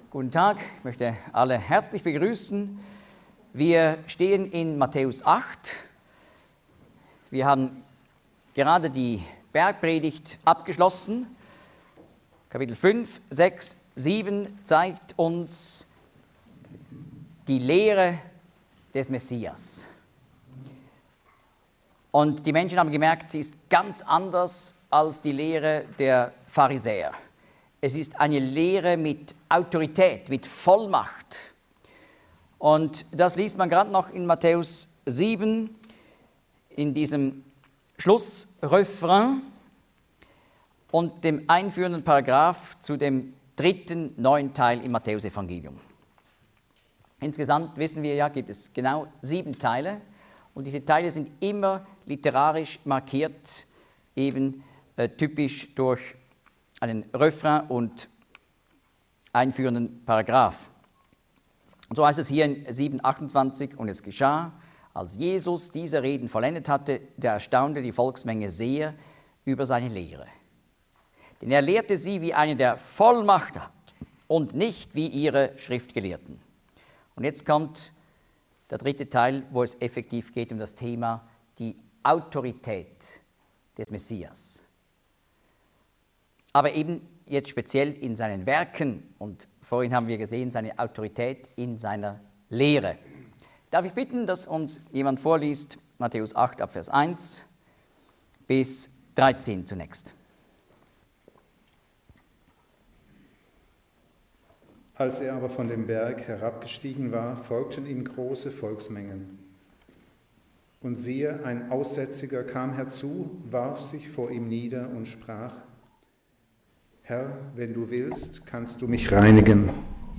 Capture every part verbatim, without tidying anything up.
Guten Tag, ich möchte alle herzlich begrüßen. Wir stehen in Matthäus acht. Wir haben gerade die Bergpredigt abgeschlossen. Kapitel fünf, sechs, sieben zeigt uns die Lehre des Messias. Und die Menschen haben gemerkt, sie ist ganz anders als die Lehre der Pharisäer. Es ist eine Lehre mit Autorität, mit Vollmacht. Und das liest man gerade noch in Matthäus sieben, in diesem Schlussrefrain und dem einführenden Paragraph zu dem dritten neuen Teil im Matthäusevangelium. Insgesamt wissen wir ja, gibt es genau sieben Teile und diese Teile sind immer literarisch markiert, eben äh, typisch durch einen Refrain und einführenden Paragraph. Und so heißt es hier in sieben achtundzwanzig, und es geschah, als Jesus diese Reden vollendet hatte, da erstaunte die Volksmenge sehr über seine Lehre. Denn er lehrte sie wie einer, der Vollmacht hat und nicht wie ihre Schriftgelehrten. Und jetzt kommt der dritte Teil, wo es effektiv geht um das Thema die Autorität des Messias. Aber eben jetzt speziell in seinen Werken und vorhin haben wir gesehen, seine Autorität in seiner Lehre. Darf ich bitten, dass uns jemand vorliest, Matthäus acht, ab Vers eins bis dreizehn zunächst. Als er aber von dem Berg herabgestiegen war, folgten ihm große Volksmengen. Und siehe, ein Aussätziger kam herzu, warf sich vor ihm nieder und sprach: Herr, wenn du willst, kannst du mich reinigen.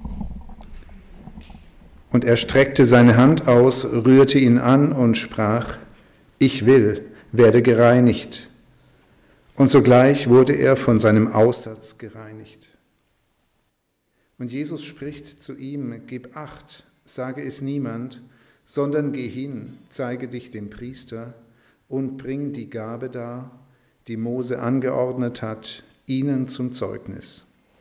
Und er streckte seine Hand aus, rührte ihn an und sprach: Ich will, werde gereinigt. Und sogleich wurde er von seinem Aussatz gereinigt. Und Jesus spricht zu ihm: Gib acht, sage es niemand, sondern geh hin, zeige dich dem Priester und bring die Gabe dar, die Mose angeordnet hat, ihnen zum Zeugnis.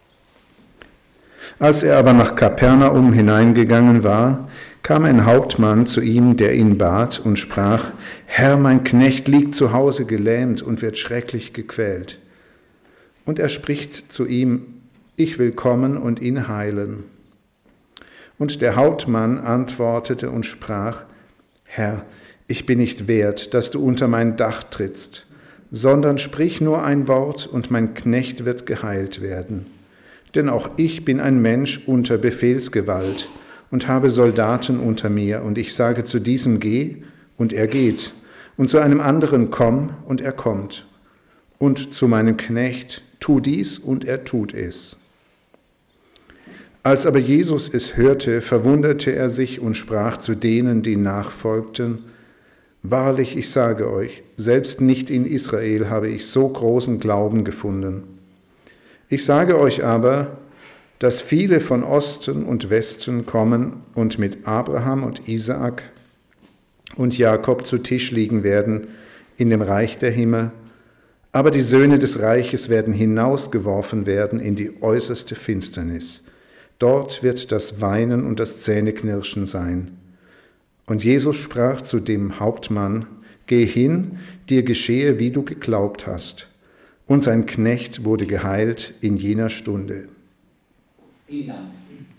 Als er aber nach Kapernaum hineingegangen war, kam ein Hauptmann zu ihm, der ihn bat und sprach: Herr, mein Knecht liegt zu Hause gelähmt und wird schrecklich gequält. Und er spricht zu ihm: Ich will kommen und ihn heilen. Und der Hauptmann antwortete und sprach: Herr, ich bin nicht wert, dass du unter mein Dach trittst, sondern sprich nur ein Wort, und mein Knecht wird geheilt werden. Denn auch ich bin ein Mensch unter Befehlsgewalt und habe Soldaten unter mir, und ich sage zu diesem: Geh, und er geht, und zu einem anderen: Komm, und er kommt, und zu meinem Knecht: Tu dies, und er tut es. Als aber Jesus es hörte, verwunderte er sich und sprach zu denen, die nachfolgten: Wahrlich, ich sage euch, selbst nicht in Israel habe ich so großen Glauben gefunden. Ich sage euch aber, dass viele von Osten und Westen kommen und mit Abraham und Isaak und Jakob zu Tisch liegen werden in dem Reich der Himmel, aber die Söhne des Reiches werden hinausgeworfen werden in die äußerste Finsternis. Dort wird das Weinen und das Zähneknirschen sein. Und Jesus sprach zu dem Hauptmann: Geh hin, dir geschehe, wie du geglaubt hast. Und sein Knecht wurde geheilt in jener Stunde. Vielen Dank.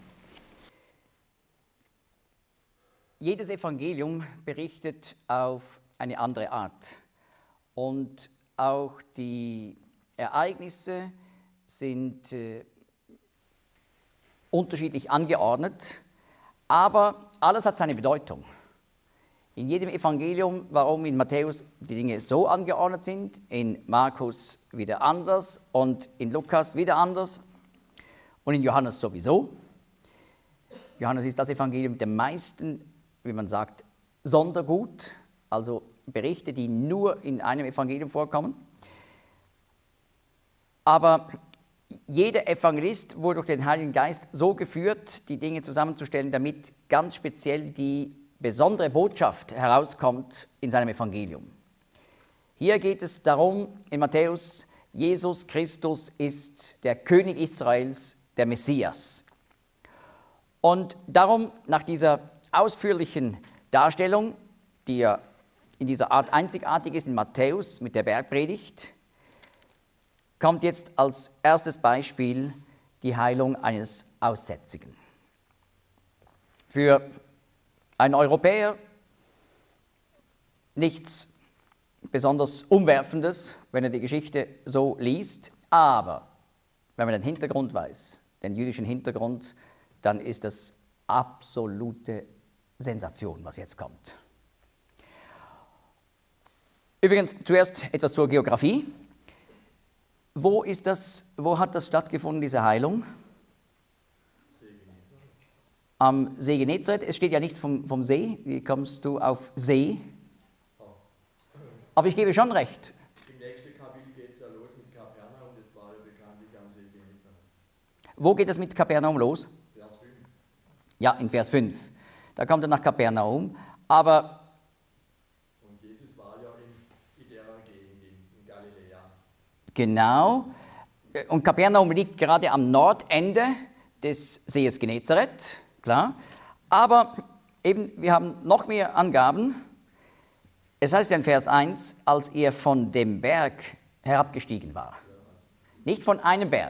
Jedes Evangelium berichtet auf eine andere Art. Und auch die Ereignisse sind äh, unterschiedlich angeordnet, aber alles hat seine Bedeutung. In jedem Evangelium, warum in Matthäus die Dinge so angeordnet sind, in Markus wieder anders und in Lukas wieder anders und in Johannes sowieso. Johannes ist das Evangelium mit dem meisten, wie man sagt, Sondergut, also Berichte, die nur in einem Evangelium vorkommen. Aber jeder Evangelist wurde durch den Heiligen Geist so geführt, die Dinge zusammenzustellen, damit ganz speziell die besondere Botschaft herauskommt in seinem Evangelium. Hier geht es darum, in Matthäus, Jesus Christus ist der König Israels, der Messias. Und darum, nach dieser ausführlichen Darstellung, die ja in dieser Art einzigartig ist in Matthäus mit der Bergpredigt, kommt jetzt als erstes Beispiel die Heilung eines Aussätzigen. Für einen Europäer nichts besonders Umwerfendes, wenn er die Geschichte so liest, aber wenn man den Hintergrund weiß, den jüdischen Hintergrund, dann ist das absolute Sensation, was jetzt kommt. Übrigens zuerst etwas zur Geografie. Wo ist das, wo hat das stattgefunden, diese Heilung? Am See Genezareth. Es steht ja nichts vom, vom See. Wie kommst du auf See? Aber ich gebe schon recht. Im nächsten Kapitel geht es ja los mit Kapernaum, das war ja bekanntlich am See Genezareth. Wo geht es mit Kapernaum los? Vers fünf. Ja, in Vers fünf. Da kommt er nach Kapernaum, aber... Und Jesus war ja in, in der Gegend, in, in Galiläa. Genau. Und Kapernaum liegt gerade am Nordende des Sees Genezareth, klar. Aber eben, wir haben noch mehr Angaben. Es heißt in Vers eins, als er von dem Berg herabgestiegen war. Nicht von einem Berg.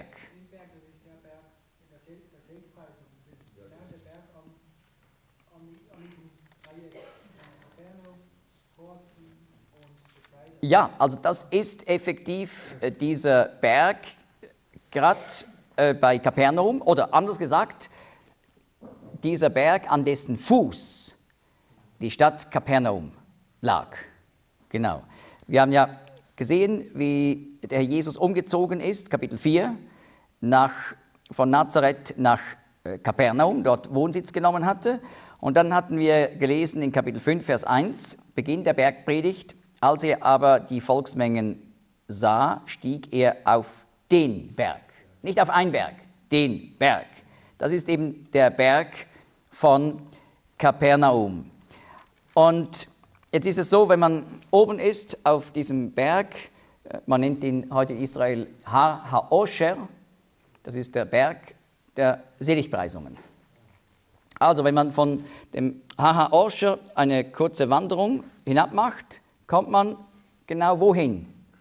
Ja, also das ist effektiv äh, dieser Berg, gerade äh, bei Kapernaum, oder anders gesagt, dieser Berg, an dessen Fuß die Stadt Kapernaum lag. Genau. Wir haben ja gesehen, wie der Herr Jesus umgezogen ist, Kapitel vier, nach, von Nazareth nach äh, Kapernaum, dort Wohnsitz genommen hatte. Und dann hatten wir gelesen in Kapitel fünf, Vers eins, Beginn der Bergpredigt: Als er aber die Volksmengen sah, stieg er auf den Berg. Nicht auf einen Berg, den Berg. Das ist eben der Berg von Kapernaum. Und jetzt ist es so, wenn man oben ist auf diesem Berg, man nennt ihn heute in Israel Har HaOsher, das ist der Berg der Seligpreisungen. Also wenn man von dem Har HaOsher eine kurze Wanderung hinab macht, kommt man genau wohin?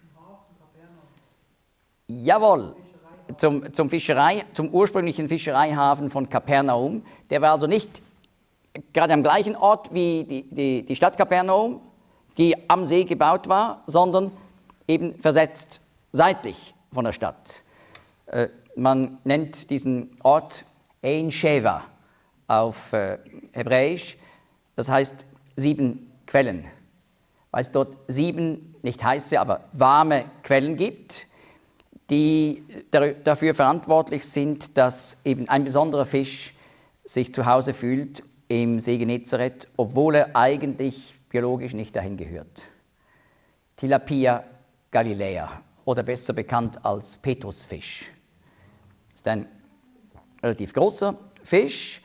Jawohl, zum, zum, Fischerei, zum ursprünglichen Fischereihafen von Kapernaum. Der war also nicht gerade am gleichen Ort wie die, die, die Stadt Kapernaum, die am See gebaut war, sondern eben versetzt seitlich von der Stadt. Äh, man nennt diesen Ort Ein Sheva auf äh, Hebräisch, das heißt sieben Quellen. Weil es dort sieben, nicht heiße, aber warme Quellen gibt, die dafür verantwortlich sind, dass eben ein besonderer Fisch sich zu Hause fühlt im See Genezareth, obwohl er eigentlich biologisch nicht dahin gehört. Tilapia galiläa oder besser bekannt als Petrusfisch. Das ist ein relativ großer Fisch,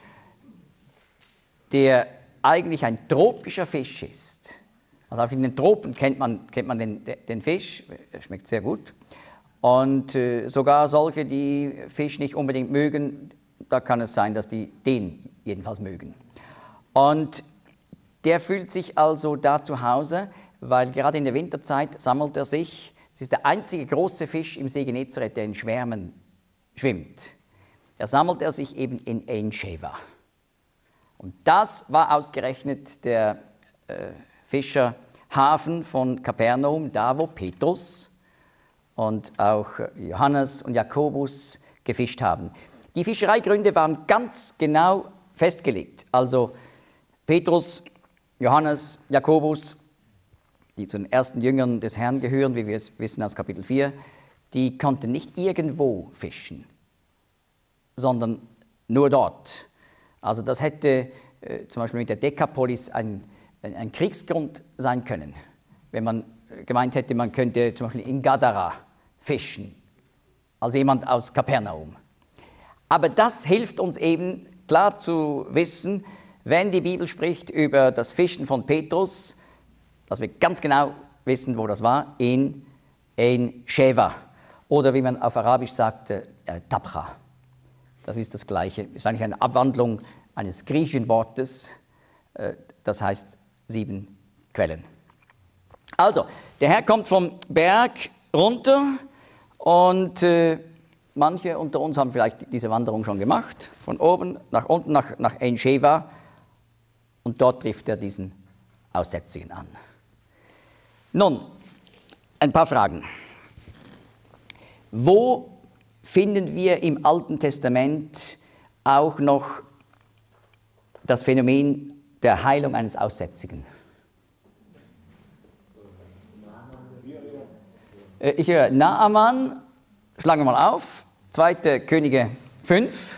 der eigentlich ein tropischer Fisch ist. Also auch in den Tropen kennt man, kennt man den, den Fisch, er schmeckt sehr gut. Und äh, sogar solche, die Fisch nicht unbedingt mögen, da kann es sein, dass die den jedenfalls mögen. Und der fühlt sich also da zu Hause, weil gerade in der Winterzeit sammelt er sich, das ist der einzige große Fisch im See Genezareth, der in Schwärmen schwimmt. Da sammelt er sich eben in Ein Sheva. Und das war ausgerechnet der äh, Fischerhafen von Kapernaum, da wo Petrus und auch Johannes und Jakobus gefischt haben. Die Fischereigründe waren ganz genau festgelegt. Also Petrus, Johannes, Jakobus, die zu den ersten Jüngern des Herrn gehören, wie wir es wissen aus Kapitel vier, die konnten nicht irgendwo fischen, sondern nur dort. Also das hätte äh, zum Beispiel mit der Dekapolis ein, ein, ein Kriegsgrund sein können, wenn man gemeint hätte, man könnte zum Beispiel in Gadara fischen, als jemand aus Kapernaum. Aber das hilft uns eben klar zu wissen, wenn die Bibel spricht über das Fischen von Petrus, dass wir ganz genau wissen, wo das war, in Ein Sheva oder wie man auf Arabisch sagt, äh, Tabcha. Das ist das Gleiche. Das ist eigentlich eine Abwandlung eines griechischen Wortes, äh, das heißt sieben Quellen. Also, der Herr kommt vom Berg runter und äh, manche unter uns haben vielleicht diese Wanderung schon gemacht, von oben nach unten nach, nach Ein Sheva, und dort trifft er diesen Aussätzigen an. Nun, ein paar Fragen. Wo finden wir im Alten Testament auch noch das Phänomen der Heilung eines Aussätzigen? Ich höre Naaman, schlagen wir mal auf, zweite Könige fünf.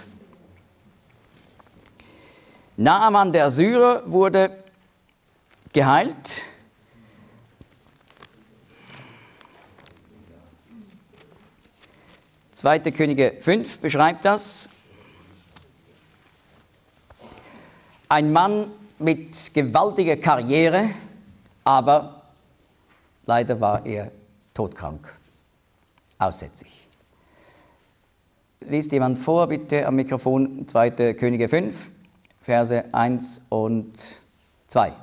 Naaman der Syrer wurde geheilt. zweite Könige fünf beschreibt das. Ein Mann mit gewaltiger Karriere, aber leider war er todkrank, aussätzig. Liest jemand vor, bitte am Mikrofon, zweite Könige fünf, Verse eins und zwei.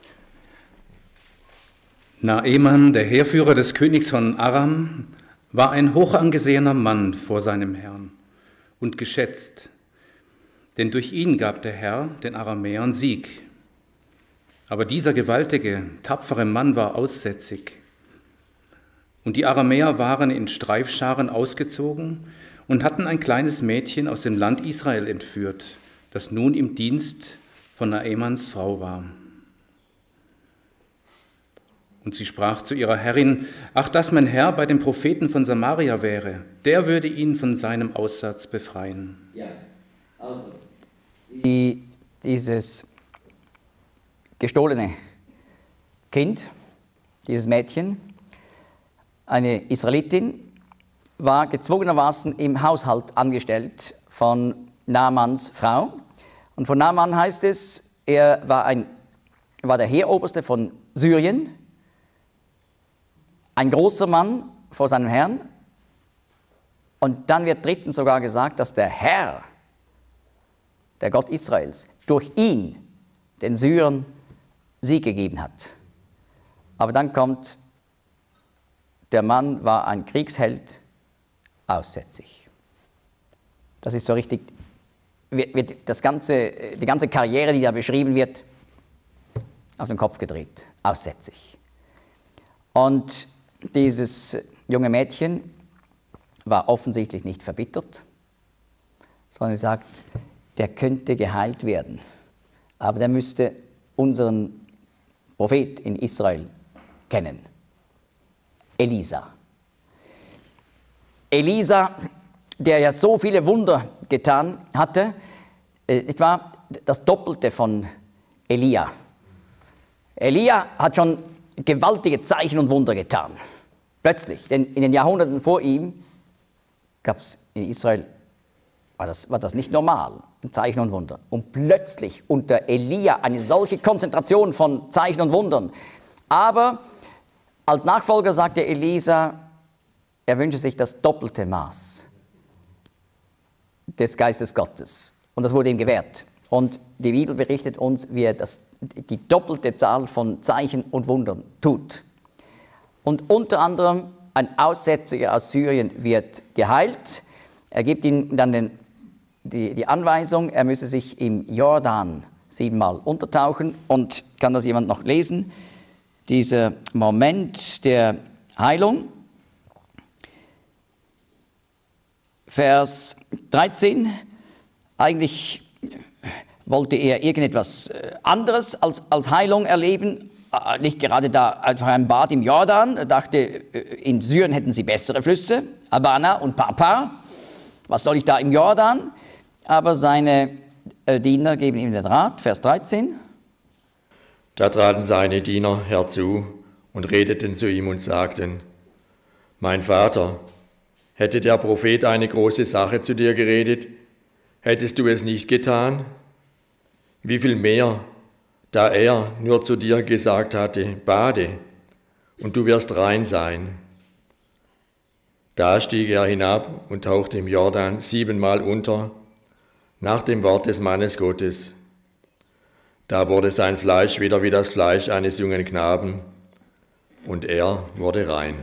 Naaman, der Heerführer des Königs von Aram, war ein hochangesehener Mann vor seinem Herrn und geschätzt, denn durch ihn gab der Herr den Aramäern Sieg. Aber dieser gewaltige, tapfere Mann war aussätzig. Und die Aramäer waren in Streifscharen ausgezogen und hatten ein kleines Mädchen aus dem Land Israel entführt, das nun im Dienst von Naamans Frau war. Und sie sprach zu ihrer Herrin: Ach, dass mein Herr bei dem Propheten von Samaria wäre, der würde ihn von seinem Aussatz befreien. Ja, also, die, dieses gestohlene Kind, dieses Mädchen, eine Israelitin, war gezwungenermaßen im Haushalt angestellt von Naamans Frau. Und von Naaman heißt es, er war, ein, war der Heeroberste von Syrien, ein großer Mann vor seinem Herrn. Und dann wird drittens sogar gesagt, dass der Herr, der Gott Israels, durch ihn den Syrern Sieg gegeben hat. Aber dann kommt, der Mann war ein Kriegsheld, aussätzig. Das ist so richtig, wird das ganze, die ganze Karriere, die da beschrieben wird, auf den Kopf gedreht, aussätzig. Und dieses junge Mädchen war offensichtlich nicht verbittert, sondern sie sagt, der könnte geheilt werden, aber der müsste unseren Prophet in Israel kennen, Elisa. Elisa, der ja so viele Wunder getan hatte, nicht wahr? Das Doppelte von Elia. Elia hat schon gewaltige Zeichen und Wunder getan. Plötzlich, denn in den Jahrhunderten vor ihm gab es in Israel, war das, war das nicht normal, Zeichen und Wunder. Und plötzlich unter Elia eine solche Konzentration von Zeichen und Wundern. Aber als Nachfolger sagte Elisa, er wünsche sich das doppelte Maß des Geistes Gottes. Und das wurde ihm gewährt. Und die Bibel berichtet uns, wie er das, die doppelte Zahl von Zeichen und Wundern tut. Und unter anderem ein Aussätziger aus Syrien wird geheilt. Er gibt ihm dann den, die, die Anweisung, er müsse sich im Jordan siebenmal untertauchen. Und kann das jemand noch lesen? Dieser Moment der Heilung. Vers dreizehn. Eigentlich wollte er irgendetwas anderes als, als Heilung erleben. Nicht gerade da einfach ein Bad im Jordan. Er dachte, in Syrien hätten sie bessere Flüsse, Abana und Papa. Was soll ich da im Jordan? Aber seine Diener geben ihm den Rat, Vers dreizehn. Da traten seine Diener herzu und redeten zu ihm und sagten: Mein Vater, hätte der Prophet eine große Sache zu dir geredet, hättest du es nicht getan? Wie viel mehr, da er nur zu dir gesagt hatte, bade, und du wirst rein sein. Da stieg er hinab und tauchte im Jordan siebenmal unter nach dem Wort des Mannes Gottes. Da wurde sein Fleisch wieder wie das Fleisch eines jungen Knaben, und er wurde rein.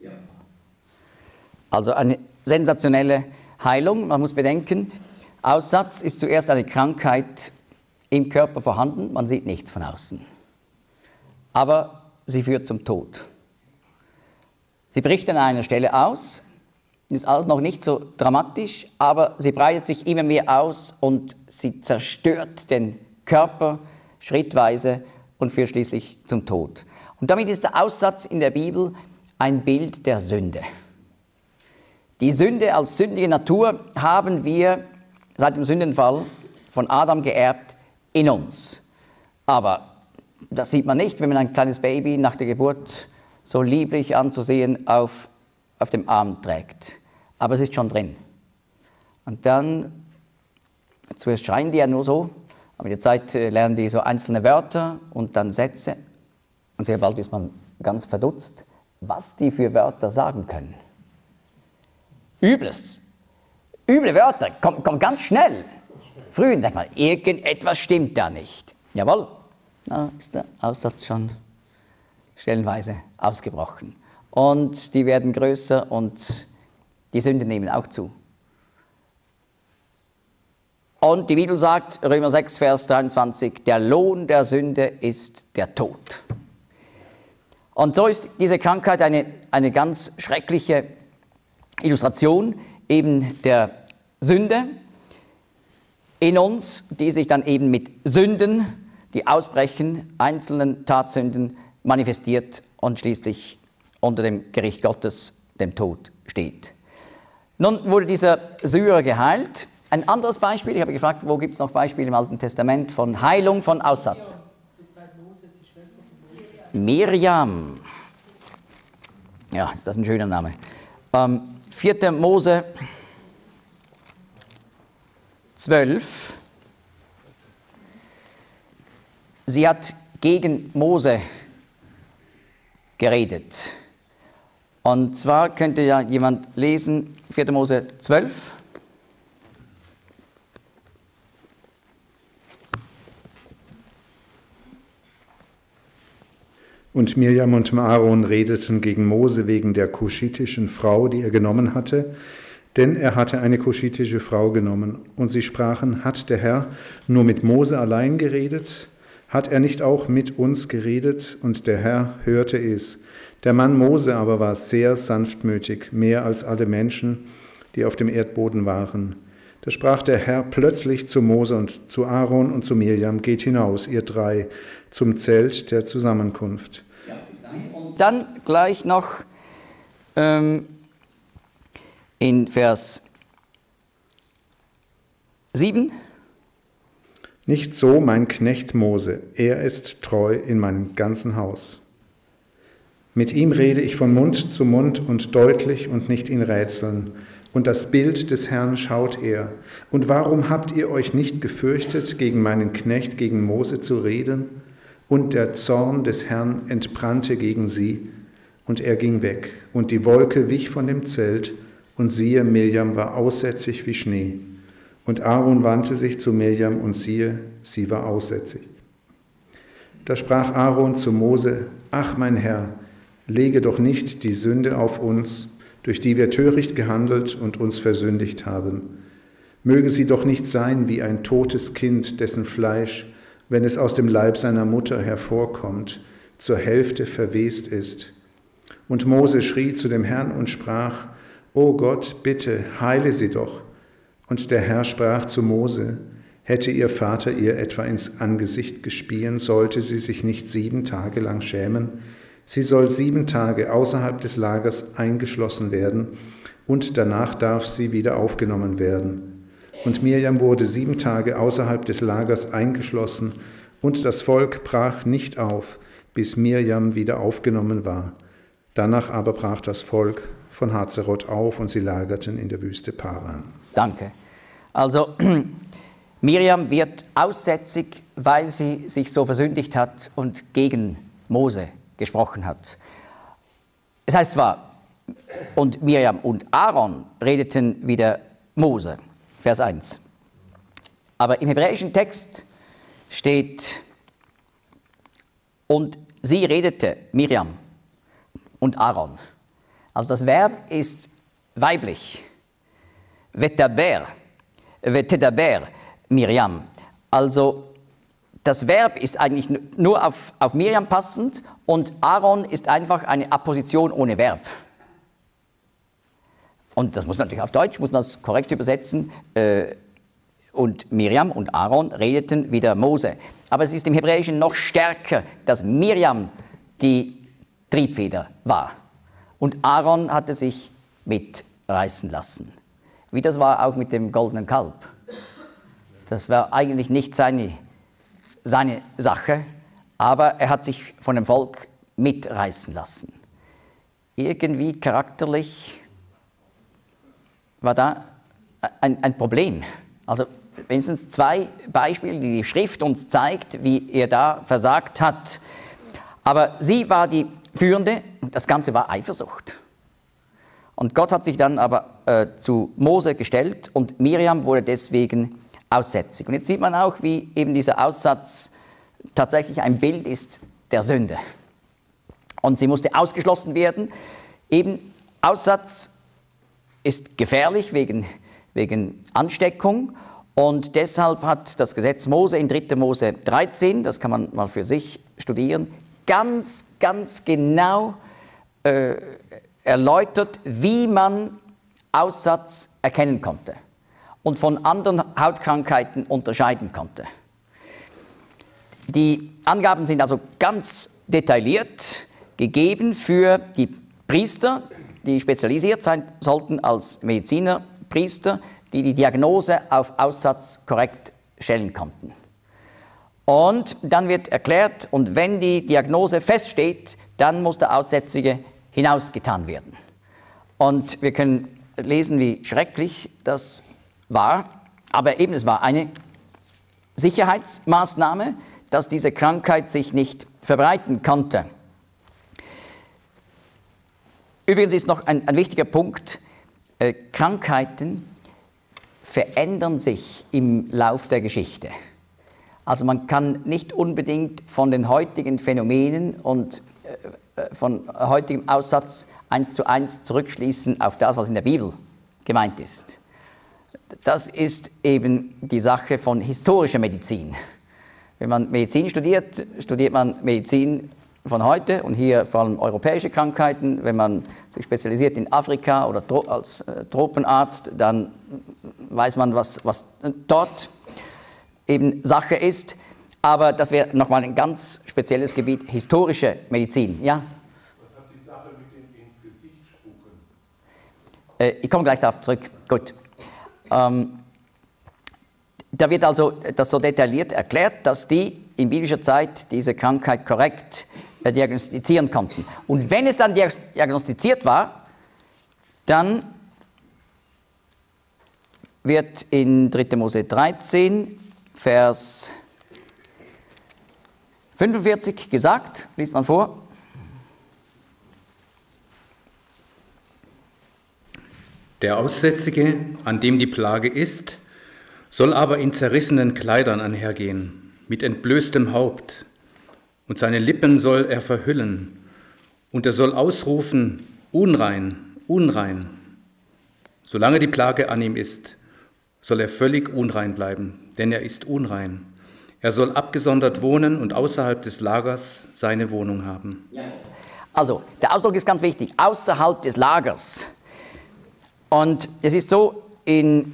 Also eine sensationelle Heilung. Man muss bedenken, Aussatz ist zuerst eine Krankheit im Körper vorhanden, man sieht nichts von außen. Aber sie führt zum Tod. Sie bricht an einer Stelle aus, ist alles noch nicht so dramatisch, aber sie breitet sich immer mehr aus und sie zerstört den Körper schrittweise und führt schließlich zum Tod. Und damit ist der Aussatz in der Bibel ein Bild der Sünde. Die Sünde als sündige Natur haben wir seit dem Sündenfall von Adam geerbt in uns. Aber das sieht man nicht, wenn man ein kleines Baby nach der Geburt so lieblich anzusehen auf, auf dem Arm trägt. Aber es ist schon drin. Und dann, zuerst schreien die ja nur so, aber mit der Zeit lernen die so einzelne Wörter und dann Sätze. Und sehr bald ist man ganz verdutzt, was die für Wörter sagen können. Übles. Üble Wörter, kommt komm ganz schnell. Früh denkt man, irgendetwas stimmt da nicht. Jawohl, da ist der Aussatz schon stellenweise ausgebrochen. Und die werden größer und die Sünden nehmen auch zu. Und die Bibel sagt, Römer sechs, Vers dreiundzwanzig, der Lohn der Sünde ist der Tod. Und so ist diese Krankheit eine, eine ganz schreckliche Illustration eben der Sünde in uns, die sich dann eben mit Sünden, die ausbrechen, einzelnen Tatsünden manifestiert und schließlich unter dem Gericht Gottes, dem Tod, steht. Nun wurde dieser Syrer geheilt. Ein anderes Beispiel, ich habe gefragt, wo gibt es noch Beispiele im Alten Testament von Heilung von Aussatz? Mirjam. Ja, ist das ein schöner Name. Ähm, vierter Mose zwölf. Sie hat gegen Mose geredet. Und zwar könnte ja jemand lesen, vierter Mose zwölf. Und Mirjam und Aaron redeten gegen Mose wegen der kuschitischen Frau, die er genommen hatte, denn er hatte eine kuschitische Frau genommen. Und sie sprachen, hat der Herr nur mit Mose allein geredet? Hat er nicht auch mit uns geredet? Und der Herr hörte es. Der Mann Mose aber war sehr sanftmütig, mehr als alle Menschen, die auf dem Erdboden waren. Da sprach der Herr plötzlich zu Mose und zu Aaron und zu Mirjam, geht hinaus, ihr drei, zum Zelt der Zusammenkunft. Und dann gleich noch ähm, in Vers sieben. Nicht so mein Knecht Mose, er ist treu in meinem ganzen Haus. Mit ihm rede ich von Mund zu Mund und deutlich und nicht in Rätseln. Und das Bild des Herrn schaut er. Und warum habt ihr euch nicht gefürchtet, gegen meinen Knecht, gegen Mose zu reden? Und der Zorn des Herrn entbrannte gegen sie, und er ging weg. Und die Wolke wich von dem Zelt, und siehe, Mirjam war aussätzig wie Schnee. Und Aaron wandte sich zu Mirjam, und siehe, sie war aussätzig. Da sprach Aaron zu Mose, ach mein Herr, lege doch nicht die Sünde auf uns, durch die wir töricht gehandelt und uns versündigt haben. Möge sie doch nicht sein wie ein totes Kind, dessen Fleisch, wenn es aus dem Leib seiner Mutter hervorkommt, zur Hälfte verwest ist. Und Mose schrie zu dem Herrn und sprach, O Gott, bitte, heile sie doch. Und der Herr sprach zu Mose, hätte ihr Vater ihr etwa ins Angesicht gespien, sollte sie sich nicht sieben Tage lang schämen. Sie soll sieben Tage außerhalb des Lagers eingeschlossen werden und danach darf sie wieder aufgenommen werden. Und Mirjam wurde sieben Tage außerhalb des Lagers eingeschlossen und das Volk brach nicht auf, bis Mirjam wieder aufgenommen war. Danach aber brach das Volk von Hazeroth auf und sie lagerten in der Wüste Paran. Danke. Also Mirjam wird aussätzig, weil sie sich so versündigt hat und gegen Mose gesprochen hat. Es heißt zwar, und Mirjam und Aaron redeten wieder Mose, Vers eins. Aber im hebräischen Text steht, und sie redete, Miriam und Aaron. Also das Verb ist weiblich. Vetaber, vetedaber, Miriam. Also das Verb ist eigentlich nur auf, auf Miriam passend und Aaron ist einfach eine Apposition ohne Verb. Und das muss man natürlich auf Deutsch, muss man das korrekt übersetzen. Äh, und Miriam und Aaron redeten wieder Mose. Aber es ist im Hebräischen noch stärker, dass Miriam die Triebfeder war. Und Aaron hatte sich mitreißen lassen. Wie das war auch mit dem goldenen Kalb. Das war eigentlich nicht seine, seine Sache, aber er hat sich von dem Volk mitreißen lassen. Irgendwie charakterlich war da ein, ein Problem. Also wenigstens zwei Beispiele, die die Schrift uns zeigt, wie er da versagt hat. Aber sie war die Führende und das Ganze war Eifersucht. Und Gott hat sich dann aber äh, zu Mose gestellt und Miriam wurde deswegen aussätzig. Und jetzt sieht man auch, wie eben dieser Aussatz tatsächlich ein Bild ist der Sünde. Und sie musste ausgeschlossen werden. Eben Aussatz ist gefährlich wegen, wegen Ansteckung. Und deshalb hat das Gesetz Mose in dritter Mose dreizehn, das kann man mal für sich studieren, ganz, ganz genau äh, erläutert, wie man Aussatz erkennen konnte und von anderen Hautkrankheiten unterscheiden konnte. Die Angaben sind also ganz detailliert gegeben für die Priester, die spezialisiert sein sollten als Mediziner, Priester, die die Diagnose auf Aussatz korrekt stellen konnten. Und dann wird erklärt, und wenn die Diagnose feststeht, dann muss der Aussätzige hinausgetan werden. Und wir können lesen, wie schrecklich das war, aber eben es war eine Sicherheitsmaßnahme, dass diese Krankheit sich nicht verbreiten konnte. Übrigens ist noch ein, ein wichtiger Punkt, äh, Krankheiten verändern sich im Lauf der Geschichte. Also man kann nicht unbedingt von den heutigen Phänomenen und äh, von heutigem Aussatz eins zu eins zurückschließen auf das, was in der Bibel gemeint ist. Das ist eben die Sache von historischer Medizin. Wenn man Medizin studiert, studiert man Medizin von heute und hier vor allem europäische Krankheiten. Wenn man sich spezialisiert in Afrika oder als Tropenarzt, dann weiß man, was, was dort eben Sache ist. Aber das wäre nochmal ein ganz spezielles Gebiet, historische Medizin. Ja? Was hat die Sache mit dem ins Gesicht spucken? Äh, ich komme gleich darauf zurück. Gut. Ähm, da wird also das so detailliert erklärt, dass die in biblischer Zeit diese Krankheit korrekt äh, diagnostizieren konnten. Und wenn es dann diagnostiziert war, dann wird in dritter Mose dreizehn, Vers fünfundvierzig gesagt, liest man vor. Der Aussätzige, an dem die Plage ist, soll aber in zerrissenen Kleidern einhergehen, mit entblößtem Haupt, und seine Lippen soll er verhüllen, und er soll ausrufen, unrein, unrein. Solange die Plage an ihm ist, soll er völlig unrein bleiben, denn er ist unrein. Er soll abgesondert wohnen und außerhalb des Lagers seine Wohnung haben. Also, der Ausdruck ist ganz wichtig, außerhalb des Lagers. Und es ist so, in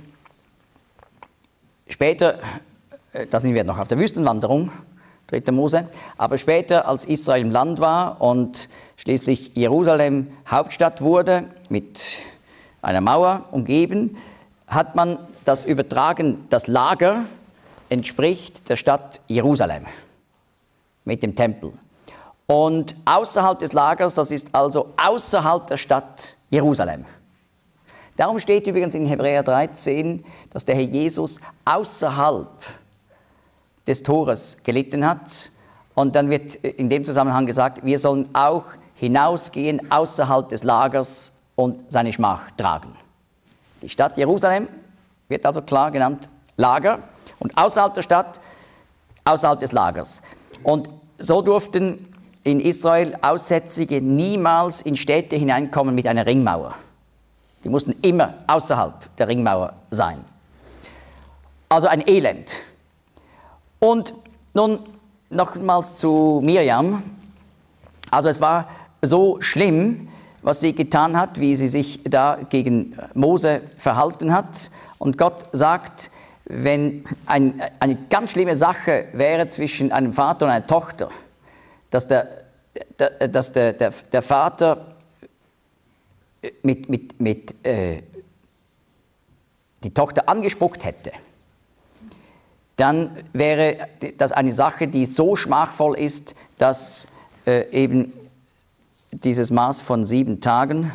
später, da sind wir noch auf der Wüstenwanderung, dritter Mose, aber später, als Israel im Land war und schließlich Jerusalem Hauptstadt wurde, mit einer Mauer umgeben, hat man das übertragen, das Lager entspricht der Stadt Jerusalem mit dem Tempel. Und außerhalb des Lagers, das ist also außerhalb der Stadt Jerusalem. Darum steht übrigens in Hebräer dreizehn, dass der Herr Jesus außerhalb des Tores gelitten hat. Und dann wird in dem Zusammenhang gesagt, wir sollen auch hinausgehen außerhalb des Lagers und seine Schmach tragen. Die Stadt Jerusalem wird also klar genannt Lager. Und außerhalb der Stadt, außerhalb des Lagers. Und so durften in Israel Aussätzige niemals in Städte hineinkommen mit einer Ringmauer. Die mussten immer außerhalb der Ringmauer sein. Also ein Elend. Und nun nochmals zu Mirjam. Also es war so schlimm, was sie getan hat, wie sie sich da gegen Mose verhalten hat. Und Gott sagt, wenn ein, eine ganz schlimme Sache wäre zwischen einem Vater und einer Tochter, dass der, der, dass der, der, der Vater mit, mit, mit äh, die Tochter angespuckt hätte, dann wäre das eine Sache, die so schmachvoll ist, dass äh, eben dieses Maß von sieben Tagen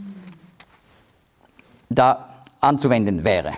da anzuwenden wäre.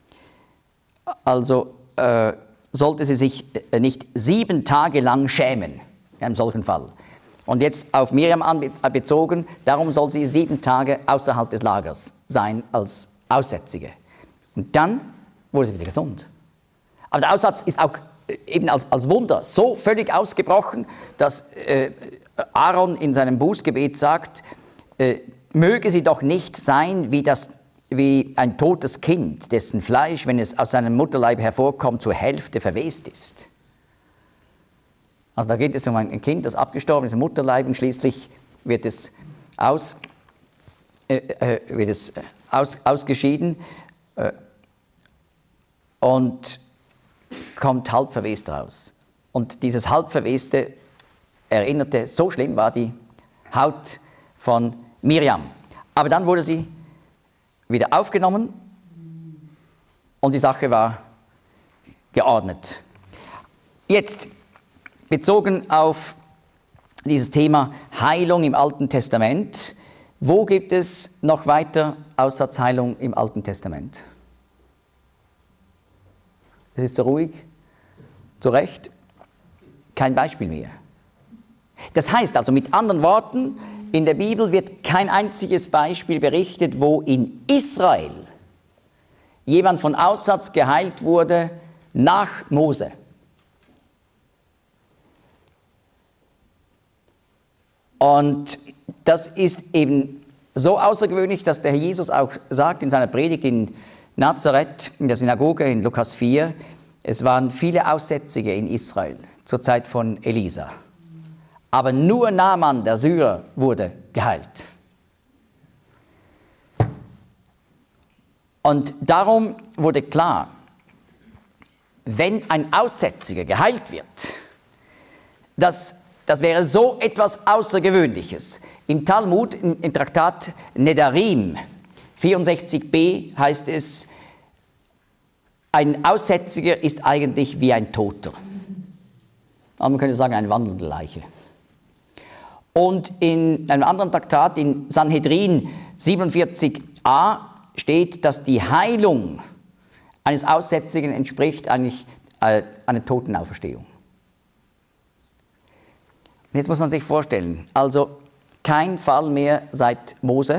Also äh, sollte sie sich nicht sieben Tage lang schämen, in einem solchen Fall. Und jetzt auf Mirjam bezogen, darum soll sie sieben Tage außerhalb des Lagers sein als Aussätzige. Und dann wurde sie wieder gesund. Aber der Aussatz ist auch eben als, als Wunder so völlig ausgebrochen, dass äh, Aaron in seinem Bußgebet sagt, äh, möge sie doch nicht sein wie, das, wie ein totes Kind, dessen Fleisch, wenn es aus seinem Mutterleib hervorkommt, zur Hälfte verwest ist. Also da geht es um ein Kind, das abgestorben ist im Mutterleib und schließlich wird es, aus, äh, äh, wird es aus, ausgeschieden äh, und kommt halb verwest raus. Und dieses halb verweste erinnerte, so schlimm war die Haut von Mirjam. Aber dann wurde sie wieder aufgenommen und die Sache war geordnet. Jetzt bezogen auf dieses Thema Heilung im Alten Testament, wo gibt es noch weiter Aussatzheilung im Alten Testament? Es ist so ruhig, zu Recht, kein Beispiel mehr. Das heißt also mit anderen Worten, in der Bibel wird kein einziges Beispiel berichtet, wo in Israel jemand von Aussatz geheilt wurde nach Mose. Und das ist eben so außergewöhnlich, dass der Herr Jesus auch sagt in seiner Predigt in Nazareth, in der Synagoge in Lukas vier, es waren viele Aussätzige in Israel zur Zeit von Elisa. Aber nur Naaman, der Syrer, wurde geheilt. Und darum wurde klar, wenn ein Aussätziger geheilt wird, das, das wäre so etwas Außergewöhnliches. Im Talmud, im, im Traktat Nedarim, vierundsechzig b heißt es, ein Aussätziger ist eigentlich wie ein Toter. Aber man könnte sagen, eine wandelnde Leiche. Und in einem anderen Traktat, in Sanhedrin siebenundvierzig a, steht, dass die Heilung eines Aussätzigen entspricht eigentlich äh, einer Totenauferstehung. Und jetzt muss man sich vorstellen, also kein Fall mehr seit Mose.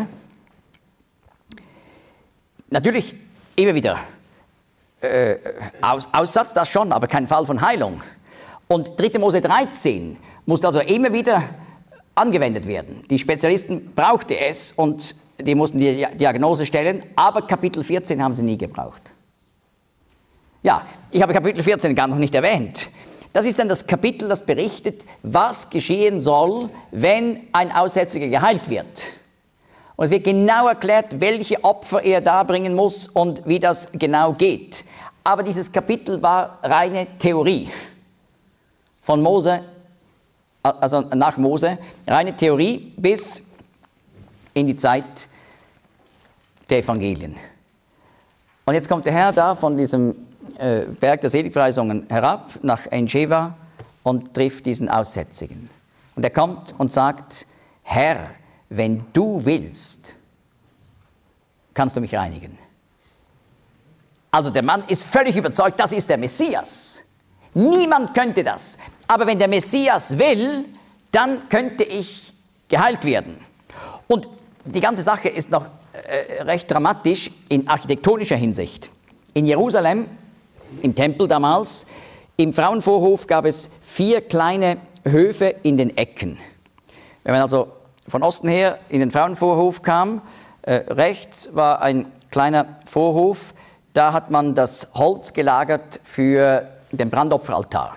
Natürlich immer wieder äh, Aus, Aussatz, das schon, aber kein Fall von Heilung. Und dritte Mose dreizehn musste also immer wieder angewendet werden. Die Spezialisten brauchten es und die mussten die Diagnose stellen, aber Kapitel vierzehn haben sie nie gebraucht. Ja, ich habe Kapitel vierzehn gar noch nicht erwähnt. Das ist dann das Kapitel, das berichtet, was geschehen soll, wenn ein Aussätziger geheilt wird. Und es wird genau erklärt, welche Opfer er darbringen muss und wie das genau geht. Aber dieses Kapitel war reine Theorie. Von Mose, also nach Mose, reine Theorie bis in die Zeit der Evangelien. Und jetzt kommt der Herr da von diesem äh, Berg der Seligpreisungen herab nach Ein-Sheva und trifft diesen Aussätzigen. Und er kommt und sagt, Herr, wenn du willst, kannst du mich reinigen. Also der Mann ist völlig überzeugt, das ist der Messias. Niemand könnte das. Aber wenn der Messias will, dann könnte ich geheilt werden. Und die ganze Sache ist noch äh, recht dramatisch in architektonischer Hinsicht. In Jerusalem im Tempel damals. Im Frauenvorhof gab es vier kleine Höfe in den Ecken. Wenn man also von Osten her in den Frauenvorhof kam, äh, rechts war ein kleiner Vorhof, da hat man das Holz gelagert für den Brandopferaltar.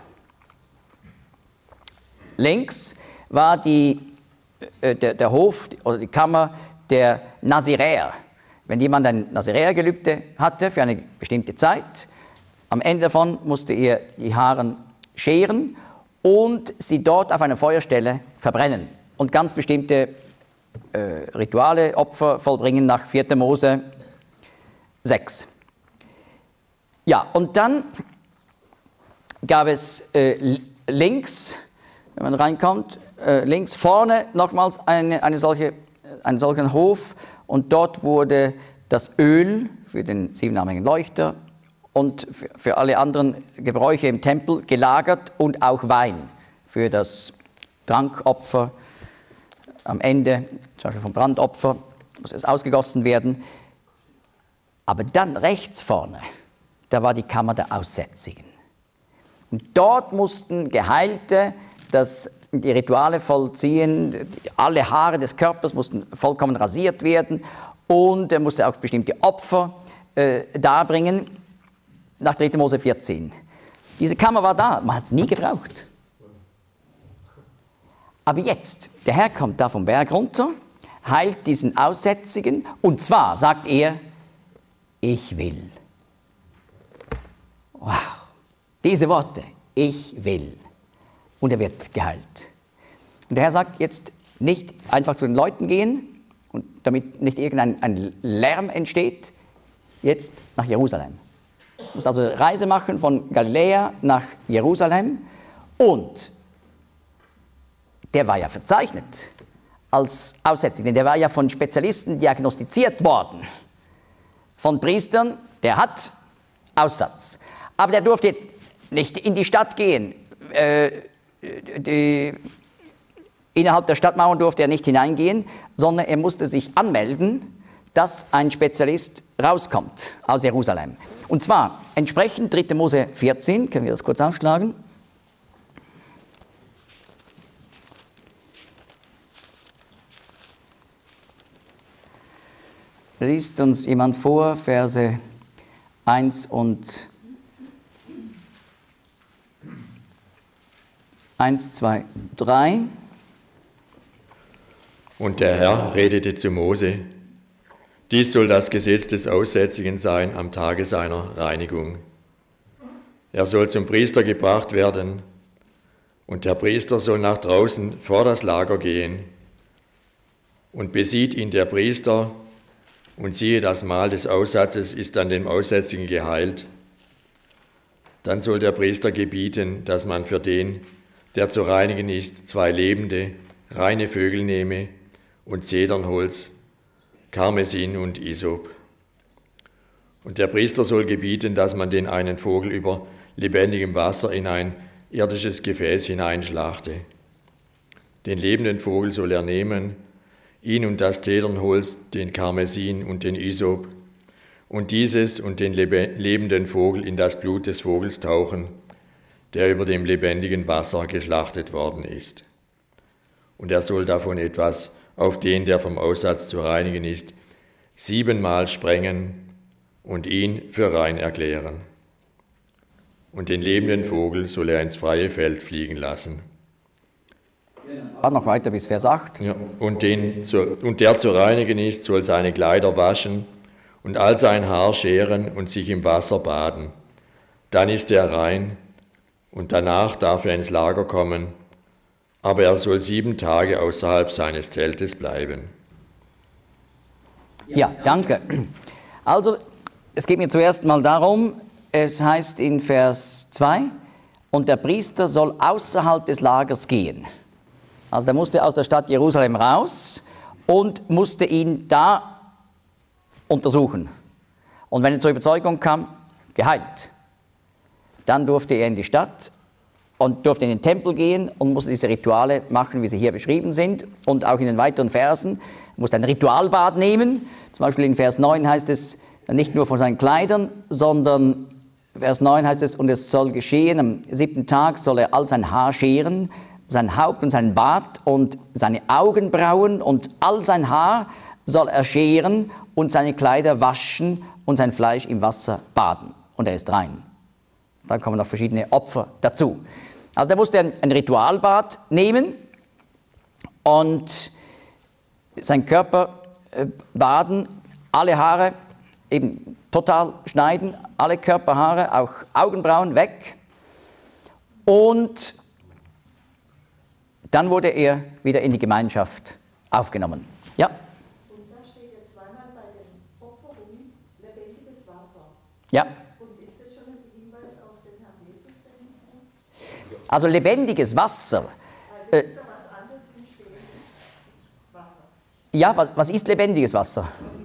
Links war die, äh, der, der Hof oder die Kammer der Naziräer. Wenn jemand ein Naziräergelübde hatte für eine bestimmte Zeit, am Ende davon musste er die Haare scheren und sie dort auf einer Feuerstelle verbrennen und ganz bestimmte äh, Rituale, Opfer vollbringen nach vierter Mose sechs. Ja, und dann gab es äh, links, wenn man reinkommt, äh, links vorne nochmals eine, eine solche, einen solchen Hof und dort wurde das Öl für den siebenarmigen Leuchter und für, für alle anderen Gebräuche im Tempel gelagert und auch Wein für das Trankopfer am Ende, zum Beispiel vom Brandopfer, muss es ausgegossen werden. Aber dann rechts vorne, da war die Kammer der Aussätzigen. Und dort mussten Geheilte das, die Rituale vollziehen, alle Haare des Körpers mussten vollkommen rasiert werden und er musste auch bestimmte Opfer äh, darbringen, nach dritter Mose vierzehn. Diese Kammer war da, man hat es nie gebraucht. Aber jetzt, der Herr kommt da vom Berg runter, heilt diesen Aussätzigen und zwar sagt er, ich will. Wow, diese Worte, ich will. Und er wird geheilt. Und der Herr sagt jetzt nicht einfach zu den Leuten gehen, und damit nicht irgendein ein Lärm entsteht, jetzt nach Jerusalem. Du musst also eine Reise machen von Galiläa nach Jerusalem und der war ja verzeichnet als Aussätziger, der war ja von Spezialisten diagnostiziert worden, von Priestern, der hat Aussatz. Aber der durfte jetzt nicht in die Stadt gehen, äh, die, innerhalb der Stadtmauern durfte er nicht hineingehen, sondern er musste sich anmelden, dass ein Spezialist rauskommt aus Jerusalem. Und zwar entsprechend dritter Mose vierzehn, können wir das kurz aufschlagen. Liest uns jemand vor, Verse eins und eins, zwei, drei. Und der Herr redete zu Mose: Dies soll das Gesetz des Aussätzigen sein am Tage seiner Reinigung. Er soll zum Priester gebracht werden, und der Priester soll nach draußen vor das Lager gehen. Und besieht ihn der Priester, und siehe, das Mal des Aussatzes ist an dem Aussätzigen geheilt. Dann soll der Priester gebieten, dass man für den, der zu reinigen ist, zwei lebende, reine Vögel nehme und Zedernholz, Karmesin und Isop. Und der Priester soll gebieten, dass man den einen Vogel über lebendigem Wasser in ein irdisches Gefäß hineinschlachte. Den lebenden Vogel soll er nehmen, ihn und das Zedernholz, den Karmesin und den Isop, und dieses und den lebenden Vogel in das Blut des Vogels tauchen, der über dem lebendigen Wasser geschlachtet worden ist. Und er soll davon etwas auf den, der vom Aussatz zu reinigen ist, siebenmal sprengen und ihn für rein erklären. Und den lebenden Vogel soll er ins freie Feld fliegen lassen. War noch weiter bis Vers acht. Ja, und, den zu, und der zu reinigen ist, soll seine Kleider waschen und all sein Haar scheren und sich im Wasser baden. Dann ist er rein und danach darf er ins Lager kommen, aber er soll sieben Tage außerhalb seines Zeltes bleiben. Ja, danke. Also, es geht mir zuerst mal darum, es heißt in Vers zwei, und der Priester soll außerhalb des Lagers gehen. Also der musste aus der Stadt Jerusalem raus und musste ihn da untersuchen. Und wenn er zur Überzeugung kam, geheilt. Dann durfte er in die Stadt und durfte in den Tempel gehen und musste diese Rituale machen, wie sie hier beschrieben sind. Und auch in den weiteren Versen musste ein Ritualbad nehmen. Zum Beispiel in Vers neun heißt es nicht nur von seinen Kleidern, sondern Vers neun heißt es, und es soll geschehen, am siebten Tag soll er all sein Haar scheren, sein Haupt und sein Bart und seine Augenbrauen und all sein Haar soll er scheren und seine Kleider waschen und sein Fleisch im Wasser baden. Und er ist rein. Dann kommen noch verschiedene Opfer dazu. Also der musste ein Ritualbad nehmen und seinen Körper baden, alle Haare eben total schneiden, alle Körperhaare, auch Augenbrauen weg. Und dann wurde er wieder in die Gemeinschaft aufgenommen. Ja? Und da steht jetzt zweimal bei den Opferungen lebendiges Wasser. Ja. Und ist das schon ein Hinweis auf den Herrn Jesus? Denn? Also lebendiges Wasser. Weil das ist ja was anderes wie stehendes Wasser. Ja, was, was ist lebendiges Wasser?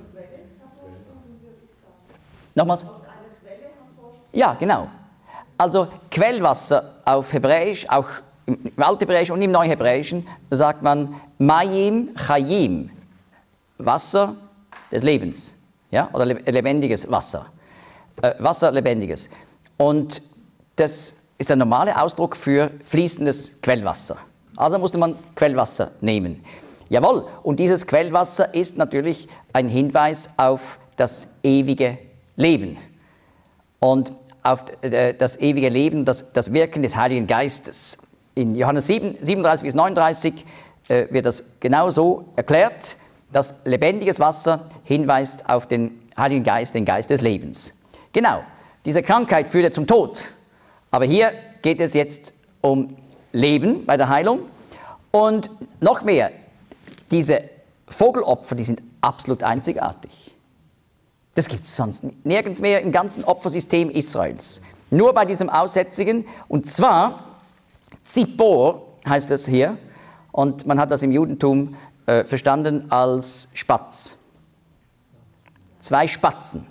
Nochmals? Aus einer Quelle hervorsteht. Ja, genau. Also Quellwasser auf Hebräisch, auch im Althebräischen und im Neuhebräischen, sagt man Mayim Chayim, Wasser des Lebens, ja, oder lebendiges Wasser, äh, Wasser lebendiges. Und das ist der normale Ausdruck für fließendes Quellwasser. Also musste man Quellwasser nehmen. Jawohl, und dieses Quellwasser ist natürlich ein Hinweis auf das ewige Leben und auf das ewige Leben, das, das Wirken des Heiligen Geistes. In Johannes sieben, siebenunddreißig bis neununddreißig äh, wird das genau so erklärt, dass lebendiges Wasser hinweist auf den Heiligen Geist, den Geist des Lebens. Genau, diese Krankheit führte zum Tod, aber hier geht es jetzt um Leben bei der Heilung und noch mehr, diese Vogelopfer, die sind absolut einzigartig. Das gibt es sonst nirgends mehr im ganzen Opfersystem Israels. Nur bei diesem Aussätzigen. Und zwar, Zippor heißt das hier. Und man hat das im Judentum äh, verstanden als Spatz. Zwei Spatzen.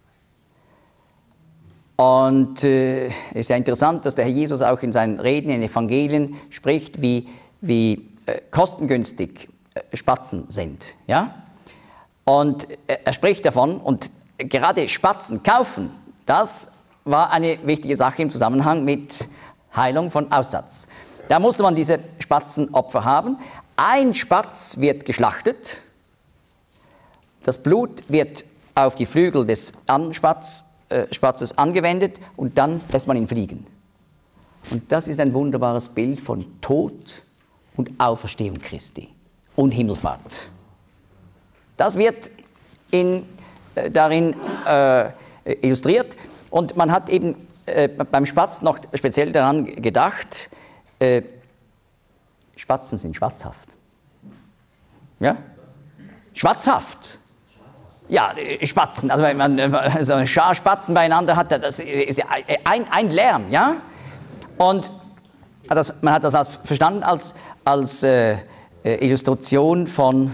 Und es äh, ist ja interessant, dass der Herr Jesus auch in seinen Reden, in den Evangelien spricht, wie, wie äh, kostengünstig äh, Spatzen sind. Ja? Und er spricht davon, und gerade Spatzen kaufen, das war eine wichtige Sache im Zusammenhang mit Heilung von Aussatz. Da musste man diese Spatzenopfer haben. Ein Spatz wird geschlachtet, das Blut wird auf die Flügel des Anspatz, äh, Spatzes angewendet und dann lässt man ihn fliegen. Und das ist ein wunderbares Bild von Tod und Auferstehung Christi und Himmelfahrt. Das wird in, äh, darin äh, illustriert und man hat eben äh, beim Spatz noch speziell daran gedacht, äh, Spatzen sind schwatzhaft. Ja? Schwatzhaft. Ja, Spatzen, also wenn man so eine Schar Spatzen beieinander hat, das ist ja ein, ein Lärm, ja? Und das, man hat das als, verstanden als, als äh, Illustration von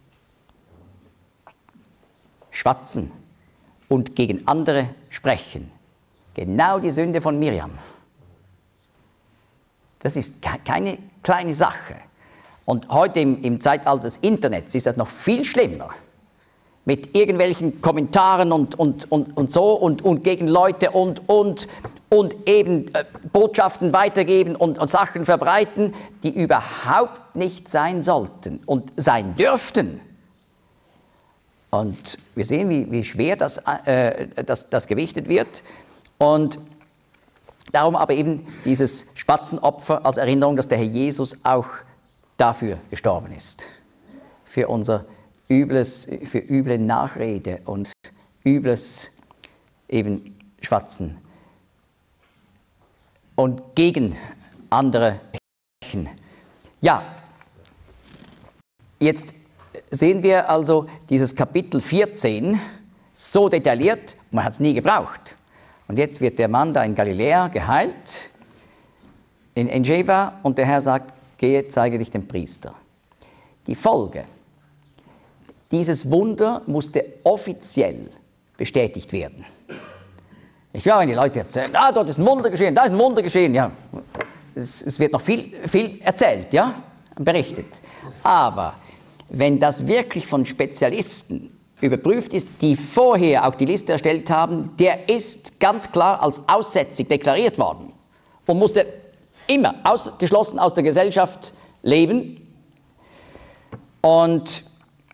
Schwatzen und gegen andere sprechen. Genau die Sünde von Miriam. Das ist keine kleine Sache. Und heute im, im Zeitalter des Internets ist das noch viel schlimmer. Mit irgendwelchen Kommentaren und, und, und, und so und, und gegen Leute und, und, und eben äh, Botschaften weitergeben und, und Sachen verbreiten, die überhaupt nicht sein sollten und sein dürften. Und wir sehen, wie, wie schwer das, äh, das, das gewichtet wird. Und darum aber eben dieses Spatzenopfer als Erinnerung, dass der Herr Jesus auch dafür gestorben ist. Für unser übles, für üble Nachrede und übles eben Schwatzen. Und gegen andere sprechen. Ja, jetzt sehen wir also dieses Kapitel vierzehn so detailliert, man hat es nie gebraucht. Und jetzt wird der Mann da in Galiläa geheilt, in Enjeva, und der Herr sagt, gehe, zeige dich dem Priester. Die Folge, dieses Wunder musste offiziell bestätigt werden. Ich glaube, wenn die Leute erzählen, ah, dort ist ein Wunder geschehen, da ist ein Wunder geschehen, ja, es, es wird noch viel, viel erzählt, ja, berichtet. Aber wenn das wirklich von Spezialisten überprüft ist, die vorher auch die Liste erstellt haben, der ist ganz klar als aussätzig deklariert worden und musste immer ausgeschlossen aus der Gesellschaft leben. Und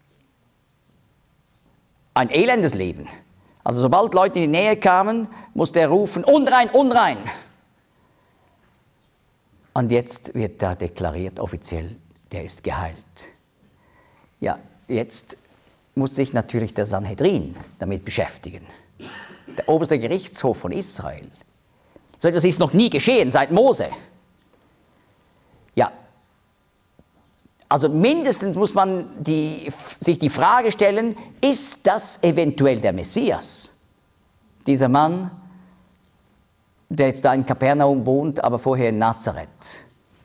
ein elendes Leben. Also sobald Leute in die Nähe kamen, musste er rufen, unrein, unrein. Und jetzt wird da deklariert offiziell, der ist geheilt. Ja, jetzt muss sich natürlich der Sanhedrin damit beschäftigen. Der oberste Gerichtshof von Israel. So etwas ist noch nie geschehen seit Mose. Ja, also mindestens muss man die, sich die Frage stellen, ist das eventuell der Messias? Dieser Mann, der jetzt da in Kapernaum wohnt, aber vorher in Nazareth.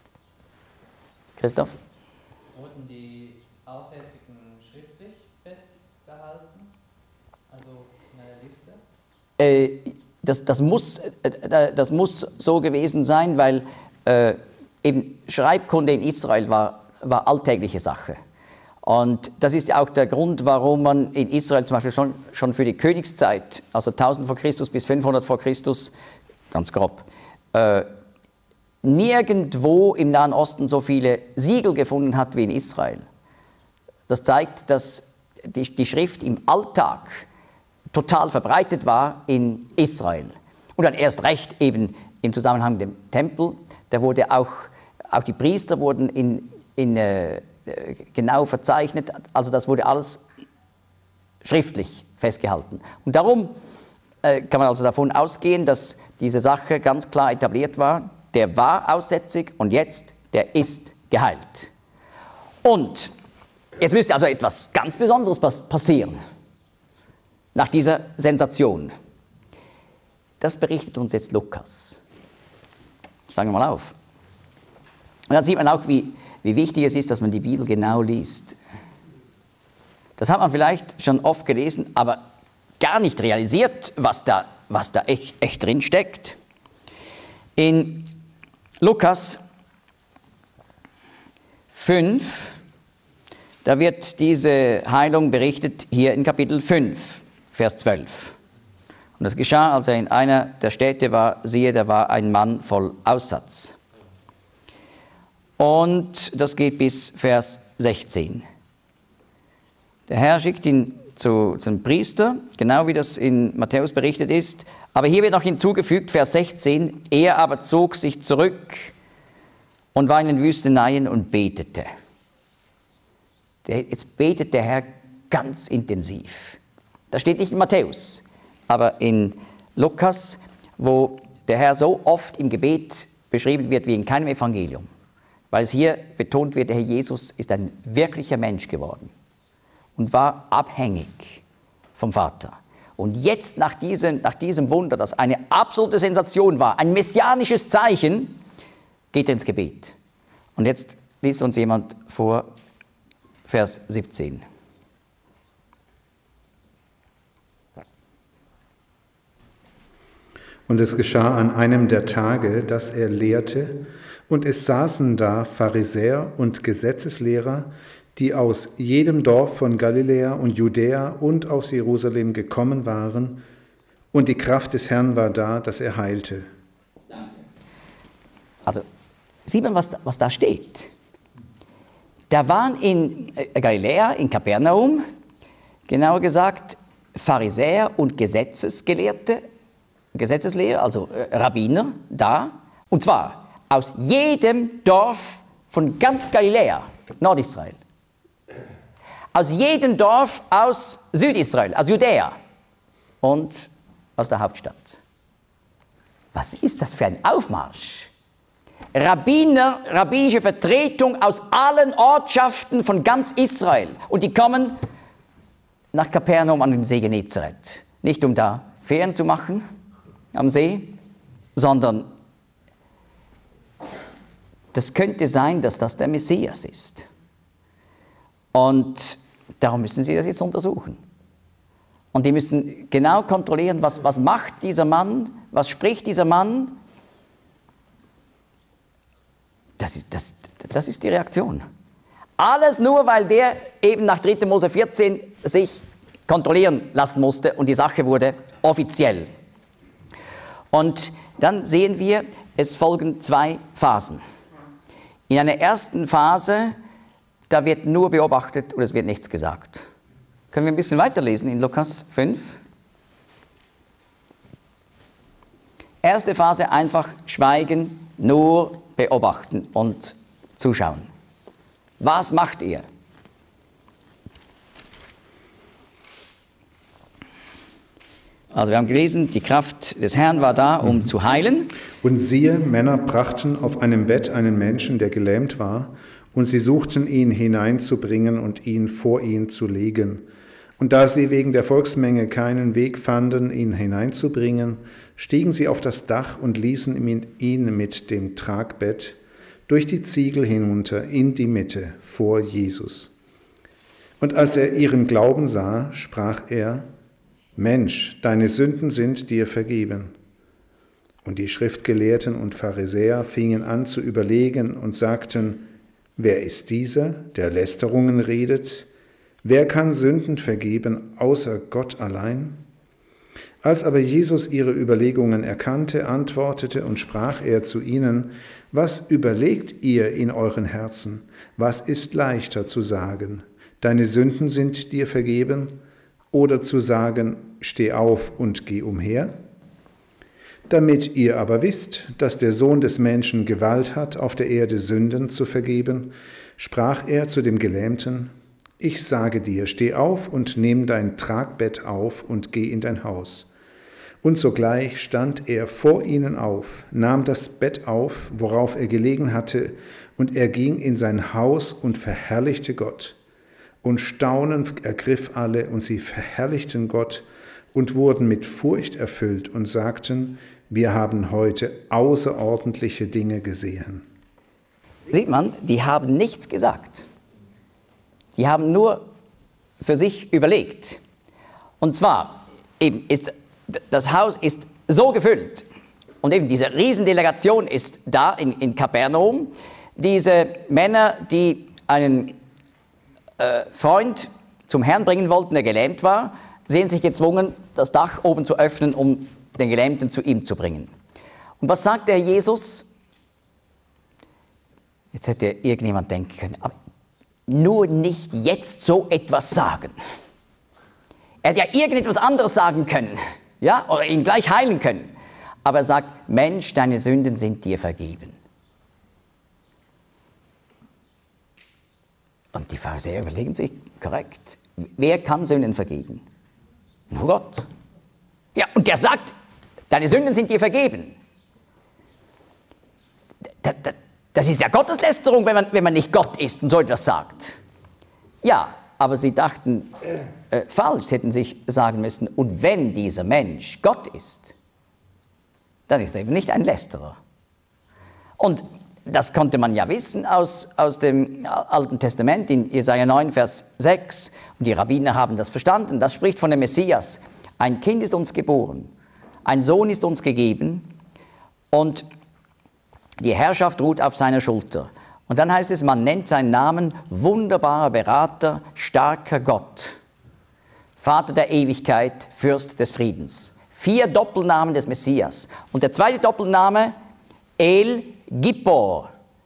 Christoph? Wurden die Aussätzigen schriftlich festgehalten? Also in einer Liste? Äh, das, das, muss, äh, das muss so gewesen sein, weil äh, eben Schreibkunde in Israel war, war alltägliche Sache. Und das ist ja auch der Grund, warum man in Israel zum Beispiel schon, schon für die Königszeit, also tausend vor Christus bis fünfhundert vor Christus, ganz grob, äh, nirgendwo im Nahen Osten so viele Siegel gefunden hat wie in Israel. Das zeigt, dass die, die Schrift im Alltag total verbreitet war in Israel. Und dann erst recht eben im Zusammenhang mit dem Tempel. Da wurde auch, auch die Priester wurden in, in, äh, genau verzeichnet. Also das wurde alles schriftlich festgehalten. Und darum äh, kann man also davon ausgehen, dass diese Sache ganz klar etabliert war. Der war aussätzig und jetzt, der ist geheilt. Und jetzt müsste also etwas ganz Besonderes passieren. Nach dieser Sensation. Das berichtet uns jetzt Lukas. Fangen wir mal auf. Und dann sieht man auch, wie, wie wichtig es ist, dass man die Bibel genau liest. Das hat man vielleicht schon oft gelesen, aber gar nicht realisiert, was da, was da echt, echt drin steckt. In Lukas fünf, da wird diese Heilung berichtet, hier in Kapitel fünf, Vers zwölf. Und das geschah, als er in einer der Städte war, siehe, da war ein Mann voll Aussatz. Und das geht bis Vers sechzehn. Der Herr schickt ihn zu, zum Priester, genau wie das in Matthäus berichtet ist. Aber hier wird noch hinzugefügt, Vers sechzehn, er aber zog sich zurück und war in den Wüsteneien und betete. Der, jetzt betet der Herr ganz intensiv. Das steht nicht in Matthäus, aber in Lukas, wo der Herr so oft im Gebet beschrieben wird wie in keinem Evangelium. Weil es hier betont wird, der Herr Jesus ist ein wirklicher Mensch geworden und war abhängig vom Vater. Und jetzt nach diesem, nach diesem Wunder, das eine absolute Sensation war, ein messianisches Zeichen, geht er ins Gebet. Und jetzt liest uns jemand vor, Vers siebzehn. Und es geschah an einem der Tage, dass er lehrte, und es saßen da Pharisäer und Gesetzeslehrer, die aus jedem Dorf von Galiläa und Judäa und aus Jerusalem gekommen waren, und die Kraft des Herrn war da, dass er heilte. Also, sieht man, was da, was da steht. Da waren in Galiläa, in Kapernaum, genauer gesagt, Pharisäer und Gesetzesgelehrte, Gesetzeslehrer, also Rabbiner, da, und zwar aus jedem Dorf von ganz Galiläa, Nordisrael. Aus jedem Dorf aus Südisrael, aus Judäa und aus der Hauptstadt. Was ist das für ein Aufmarsch? Rabbiner, rabbinische Vertretung aus allen Ortschaften von ganz Israel. Und die kommen nach Kapernaum an den See Genezareth. Nicht um da Ferien zu machen am See, sondern das könnte sein, dass das der Messias ist. Und darum müssen sie das jetzt untersuchen. Und die müssen genau kontrollieren, was, was macht dieser Mann, was spricht dieser Mann. Das ist, das, das ist die Reaktion. Alles nur, weil der eben nach dritter Mose vierzehn sich kontrollieren lassen musste und die Sache wurde offiziell. Und dann sehen wir, es folgen zwei Phasen. In einer ersten Phase, da wird nur beobachtet und es wird nichts gesagt. Können wir ein bisschen weiterlesen in Lukas fünf? Erste Phase, einfach schweigen, nur beobachten und zuschauen. Was macht ihr? Also wir haben gelesen, die Kraft des Herrn war da, um zu heilen. Und siehe, Männer brachten auf einem Bett einen Menschen, der gelähmt war, und sie suchten ihn hineinzubringen und ihn vor ihn zu legen. Und da sie wegen der Volksmenge keinen Weg fanden, ihn hineinzubringen, stiegen sie auf das Dach und ließen ihn mit dem Tragbett durch die Ziegel hinunter in die Mitte vor Jesus. Und als er ihren Glauben sah, sprach er: Mensch, deine Sünden sind dir vergeben. Und die Schriftgelehrten und Pharisäer fingen an zu überlegen und sagten: Wer ist dieser, der Lästerungen redet? Wer kann Sünden vergeben, außer Gott allein? Als aber Jesus ihre Überlegungen erkannte, antwortete und sprach er zu ihnen: Was überlegt ihr in euren Herzen? Was ist leichter zu sagen? Deine Sünden sind dir vergeben? Oder zu sagen, steh auf und geh umher? Damit ihr aber wisst, dass der Sohn des Menschen Gewalt hat, auf der Erde Sünden zu vergeben, sprach er zu dem Gelähmten: Ich sage dir, steh auf und nimm dein Tragbett auf und geh in dein Haus. Und sogleich stand er vor ihnen auf, nahm das Bett auf, worauf er gelegen hatte, und er ging in sein Haus und verherrlichte Gott. Und Staunen ergriff alle, und sie verherrlichten Gott und wurden mit Furcht erfüllt und sagten: Wir haben heute außerordentliche Dinge gesehen. Sieht man, die haben nichts gesagt. Die haben nur für sich überlegt. Und zwar, eben ist, das Haus ist so gefüllt und eben diese Riesendelegation ist da in, in Kapernaum. Diese Männer, die einen Freund zum Herrn bringen wollten, der gelähmt war, sehen sich gezwungen, das Dach oben zu öffnen, um den Gelähmten zu ihm zu bringen. Und was sagt der Jesus? Jetzt hätte irgendjemand denken können, aber nur nicht jetzt so etwas sagen. Er hätte ja irgendetwas anderes sagen können, ja, oder ihn gleich heilen können. Aber er sagt: Mensch, deine Sünden sind dir vergeben. Und die Pharisäer überlegen sich, korrekt, wer kann Sünden vergeben? Nur Gott. Ja, und der sagt, deine Sünden sind dir vergeben. Das ist ja Gotteslästerung, wenn man, wenn man nicht Gott ist und so etwas sagt. Ja, aber sie dachten äh, falsch, sie hätten sich sagen müssen, und wenn dieser Mensch Gott ist, dann ist er eben nicht ein Lästerer. Und das konnte man ja wissen aus, aus dem Alten Testament, in Jesaja neun, Vers sechs. Und die Rabbiner haben das verstanden. Das spricht von dem Messias. Ein Kind ist uns geboren, ein Sohn ist uns gegeben und die Herrschaft ruht auf seiner Schulter. Und dann heißt es, man nennt seinen Namen wunderbarer Berater, starker Gott, Vater der Ewigkeit, Fürst des Friedens. Vier Doppelnamen des Messias. Und der zweite Doppelname, El Gippor,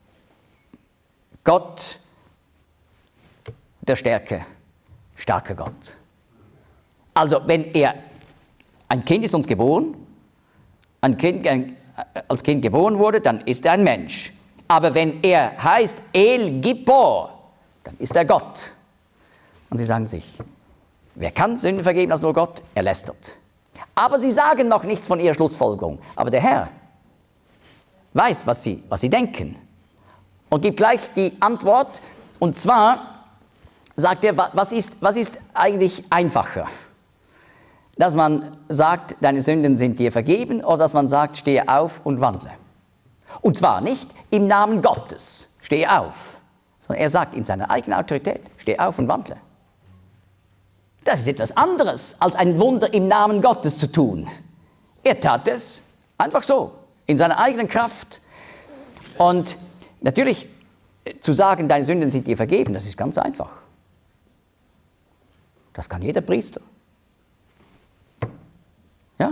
Gott der Stärke, starker Gott. Also wenn er, ein Kind ist uns geboren, ein Kind, ein, als Kind geboren wurde, dann ist er ein Mensch. Aber wenn er heißt El Gippor, dann ist er Gott. Und sie sagen sich, wer kann Sünden vergeben als nur Gott? Er lästert. Aber sie sagen noch nichts von ihrer Schlussfolgerung. Aber der Herr weiß, was sie, was sie denken. Und gibt gleich die Antwort. Und zwar sagt er, was ist, was ist eigentlich einfacher? Dass man sagt, deine Sünden sind dir vergeben, oder dass man sagt, stehe auf und wandle. Und zwar nicht im Namen Gottes, stehe auf, sondern er sagt in seiner eigenen Autorität, stehe auf und wandle. Das ist etwas anderes, als ein Wunder im Namen Gottes zu tun. Er tat es einfach so, in seiner eigenen Kraft. Und natürlich zu sagen, deine Sünden sind dir vergeben, das ist ganz einfach. Das kann jeder Priester. Ja?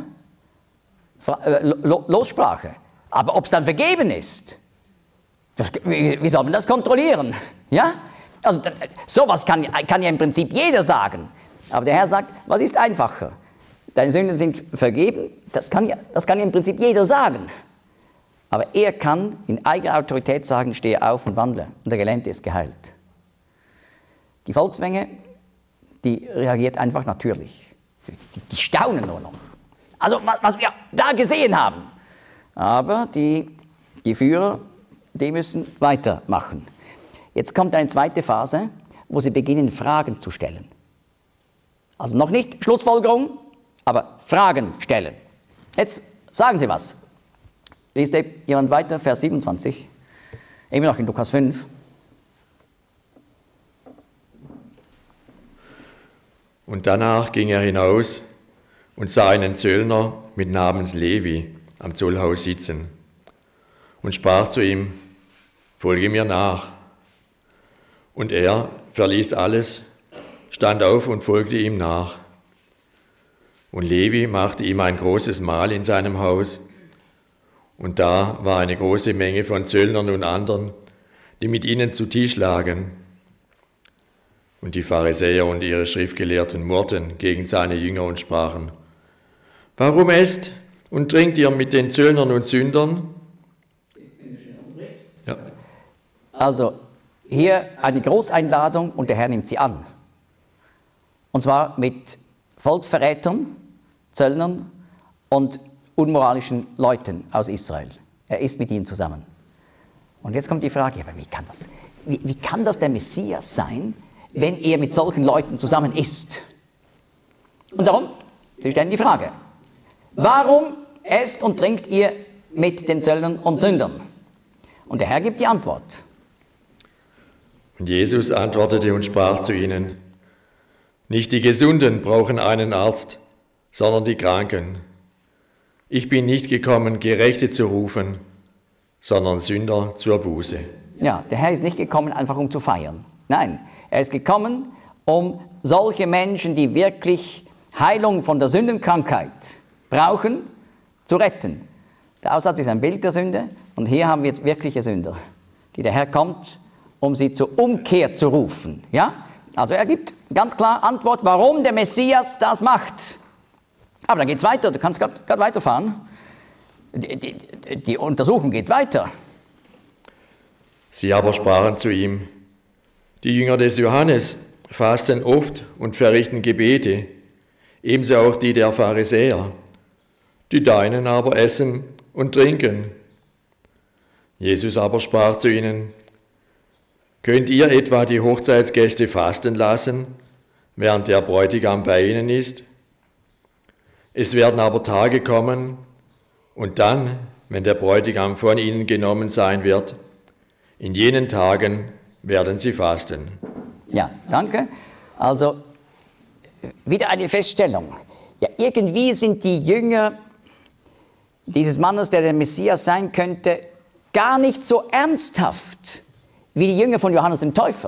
Lossprache. Aber ob es dann vergeben ist, das, wie, wie soll man das kontrollieren? Ja? Also, sowas kann, kann ja im Prinzip jeder sagen. Aber der Herr sagt, was ist einfacher? Deine Sünden sind vergeben, das kann ja, das kann ja im Prinzip jeder sagen. Aber er kann in eigener Autorität sagen, stehe auf und wandle. Und der Gelähmte ist geheilt. Die Volksmenge, die reagiert einfach natürlich. Die, die staunen nur noch. Also was wir da gesehen haben. Aber die, die Führer, die müssen weitermachen. Jetzt kommt eine zweite Phase, wo sie beginnen, Fragen zu stellen. Also noch nicht Schlussfolgerung, aber Fragen stellen. Jetzt sagen Sie was. Liest jemand weiter, Vers siebenundzwanzig. Immer noch in Lukas fünf. Und danach ging er hinaus und sah einen Zöllner mit Namens Levi am Zollhaus sitzen und sprach zu ihm, folge mir nach. Und er verließ alles, stand auf und folgte ihm nach. Und Levi machte ihm ein großes Mahl in seinem Haus. Und da war eine große Menge von Zöllnern und anderen, die mit ihnen zu Tisch lagen. Und die Pharisäer und ihre Schriftgelehrten murrten gegen seine Jünger und sprachen, warum esst und trinkt ihr mit den Zöllnern und Sündern? Ja. Also hier eine Großeinladung und der Herr nimmt sie an. Und zwar mit Volksverrätern, Zöllnern und unmoralischen Leuten aus Israel. Er ist mit ihnen zusammen. Und jetzt kommt die Frage, aber wie kann das, wie, wie kann das der Messias sein, wenn er mit solchen Leuten zusammen ist? Und darum, Sie stellen die Frage, warum esst und trinkt ihr mit den Zöllnern und Sündern? Und der Herr gibt die Antwort. Und Jesus antwortete und sprach zu ihnen, nicht die Gesunden brauchen einen Arzt, sondern die Kranken. Ich bin nicht gekommen, Gerechte zu rufen, sondern Sünder zur Buße. Ja, der Herr ist nicht gekommen, einfach um zu feiern. Nein, er ist gekommen, um solche Menschen, die wirklich Heilung von der Sündenkrankheit brauchen, zu retten. Der Aussatz ist ein Bild der Sünde und hier haben wir jetzt wirkliche Sünder, die der Herr kommt, um sie zur Umkehr zu rufen. Ja? Also er gibt ganz klar Antwort, warum der Messias das macht. Aber dann geht es weiter, du kannst gerade weiterfahren. Die, die, die Untersuchung geht weiter. Sie aber sprachen zu ihm, die Jünger des Johannes fasten oft und verrichten Gebete, ebenso auch die der Pharisäer. Die Deinen aber essen und trinken. Jesus aber sprach zu ihnen, könnt ihr etwa die Hochzeitsgäste fasten lassen, während der Bräutigam bei ihnen ist? Es werden aber Tage kommen, und dann, wenn der Bräutigam von ihnen genommen sein wird, in jenen Tagen werden sie fasten. Ja, danke. Also, wieder eine Feststellung. Ja, irgendwie sind die Jünger dieses Mannes, der der Messias sein könnte, gar nicht so ernsthaft wie die Jünger von Johannes dem Täufer.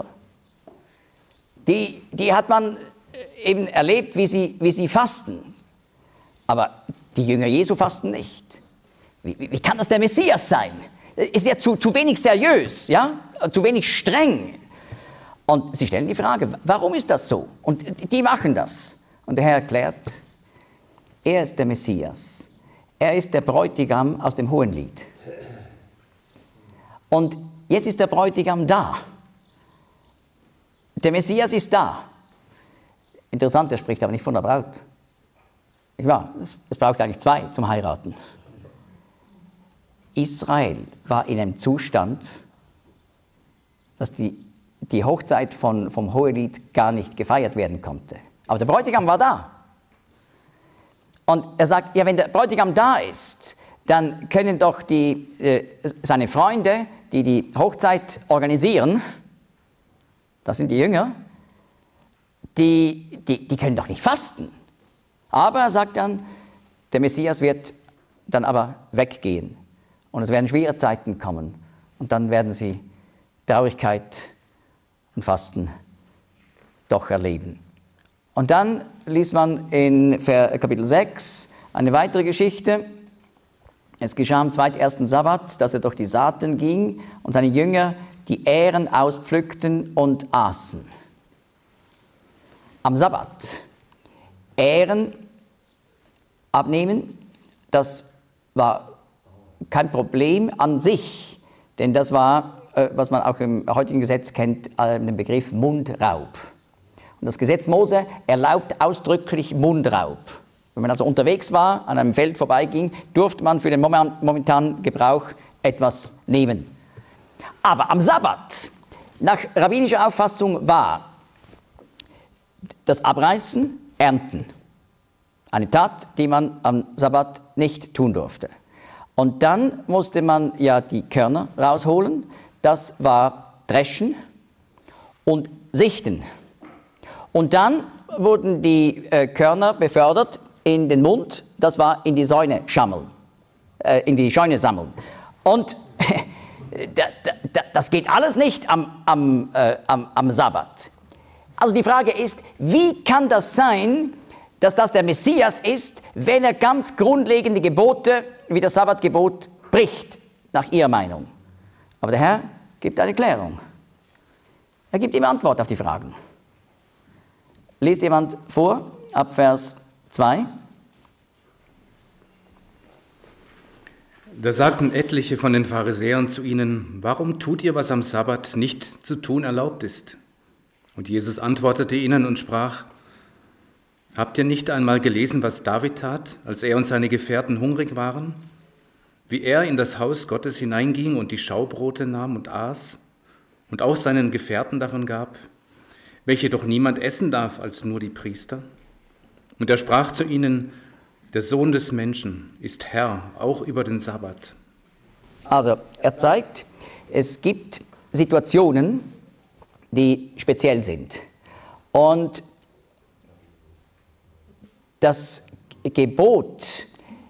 Die, die hat man eben erlebt, wie sie, wie sie fasten. Aber die Jünger Jesu fasten nicht. Wie, wie, wie kann das der Messias sein? Ist ja zu, zu wenig seriös, ja? Zu wenig streng. Und sie stellen die Frage, warum ist das so? Und die machen das. Und der Herr erklärt, er ist der Messias. Er ist der Bräutigam aus dem Hohenlied. Und jetzt ist der Bräutigam da. Der Messias ist da. Interessant, er spricht aber nicht von der Braut. Nicht wahr? Es, es braucht eigentlich zwei zum Heiraten. Israel war in einem Zustand, dass die, die Hochzeit von, vom Hohelied gar nicht gefeiert werden konnte. Aber der Bräutigam war da. Und er sagt, ja, wenn der Bräutigam da ist, dann können doch die, äh, seine Freunde, die die Hochzeit organisieren, das sind die Jünger, die, die, die können doch nicht fasten. Aber er sagt dann, der Messias wird dann aber weggehen und es werden schwere Zeiten kommen und dann werden sie Traurigkeit und Fasten doch erleben. Und dann liest man in Kapitel sechs eine weitere Geschichte. Es geschah am zweitersten Sabbat, dass er durch die Saaten ging und seine Jünger die Ähren auspflückten und aßen. Am Sabbat Ähren abnehmen, das war kein Problem an sich, denn das war, äh, was man auch im heutigen Gesetz kennt, äh, den Begriff Mundraub. Und das Gesetz Mose erlaubt ausdrücklich Mundraub. Wenn man also unterwegs war, an einem Feld vorbeiging, durfte man für den momentanen Gebrauch etwas nehmen. Aber am Sabbat, nach rabbinischer Auffassung, war das Abreißen Ernten. Eine Tat, die man am Sabbat nicht tun durfte. Und dann musste man ja die Körner rausholen. Das war Dreschen und Sichten. Und dann wurden die äh, Körner befördert in den Mund. Das war in die Säune schammeln, äh, in die Scheune sammeln. Und da, da, das geht alles nicht am, am, äh, am, am Sabbat. Also die Frage ist, wie kann das sein, dass das der Messias ist, wenn er ganz grundlegende Gebote wie das Sabbatgebot bricht, nach ihrer Meinung? Aber der Herr gibt eine Klärung. Er gibt ihm Antwort auf die Fragen. Liest jemand vor, ab Vers zwei? Da sagten etliche von den Pharisäern zu ihnen: Warum tut ihr, was am Sabbat nicht zu tun erlaubt ist? Und Jesus antwortete ihnen und sprach: Habt ihr nicht einmal gelesen, was David tat, als er und seine Gefährten hungrig waren? Wie er in das Haus Gottes hineinging und die Schaubrote nahm und aß und auch seinen Gefährten davon gab, welche doch niemand essen darf als nur die Priester? Und er sprach zu ihnen: Der Sohn des Menschen ist Herr, auch über den Sabbat. Also, er zeigt, es gibt Situationen, die speziell sind. Und das Gebot,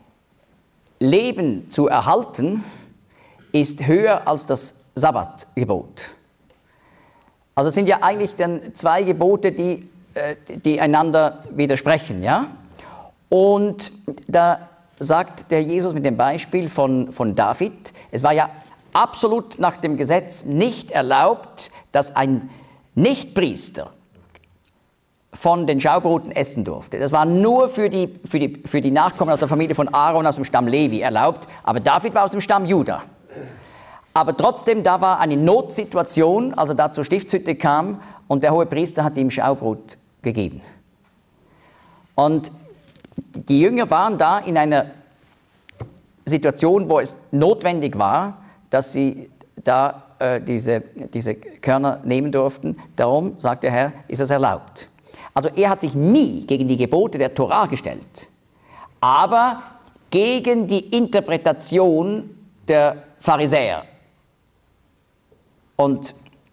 Leben zu erhalten, ist höher als das Sabbatgebot. Also es sind ja eigentlich dann zwei Gebote, die, äh, die einander widersprechen, ja? Und da sagt der Jesus mit dem Beispiel von, von David, es war ja absolut nach dem Gesetz nicht erlaubt, dass ein Nichtpriester von den Schaubroten essen durfte. Das war nur für die, für, die, für die Nachkommen aus der Familie von Aaron aus dem Stamm Levi erlaubt, aber David war aus dem Stamm Juda. Aber trotzdem, da war eine Notsituation, als er da zur Stiftshütte kam und der Hohepriester hat ihm Schaubrot gegeben. Und die Jünger waren da in einer Situation, wo es notwendig war, dass sie da äh, diese, diese Körner nehmen durften. Darum, sagt der Herr, ist es erlaubt. Also er hat sich nie gegen die Gebote der Tora gestellt, aber gegen die Interpretation der Pharisäer. Und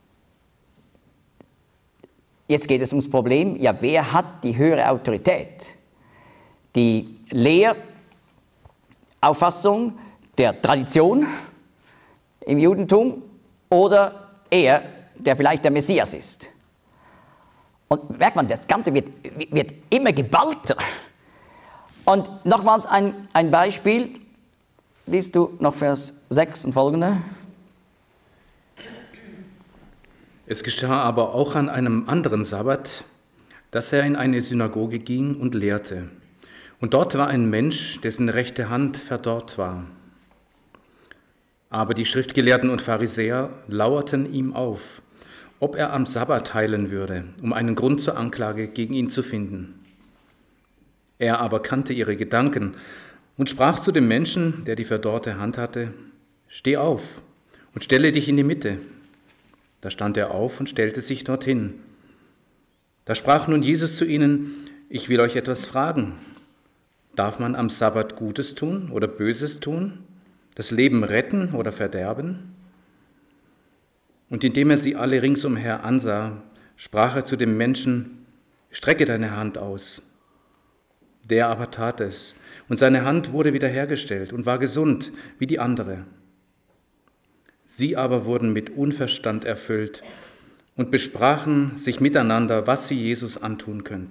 jetzt geht es ums Problem, ja, wer hat die höhere Autorität? Die Lehrauffassung der Tradition im Judentum oder er, der vielleicht der Messias ist? Und merkt man, das Ganze wird, wird immer geballter. Und nochmals ein, ein Beispiel, liest du noch Vers sechs und folgende. Es geschah aber auch an einem anderen Sabbat, dass er in eine Synagoge ging und lehrte. Und dort war ein Mensch, dessen rechte Hand verdorrt war. Aber die Schriftgelehrten und Pharisäer lauerten ihm auf, ob er am Sabbat heilen würde, um einen Grund zur Anklage gegen ihn zu finden. Er aber kannte ihre Gedanken und sprach zu dem Menschen, der die verdorrte Hand hatte: Steh auf und stelle dich in die Mitte. Da stand er auf und stellte sich dorthin. Da sprach nun Jesus zu ihnen: Ich will euch etwas fragen. Darf man am Sabbat Gutes tun oder Böses tun? Das Leben retten oder verderben? Und indem er sie alle ringsumher ansah, sprach er zu dem Menschen: Strecke deine Hand aus. Der aber tat es, und seine Hand wurde wiederhergestellt und war gesund wie die andere. Sie aber wurden mit Unverstand erfüllt und besprachen sich miteinander, was sie Jesus antun könnten.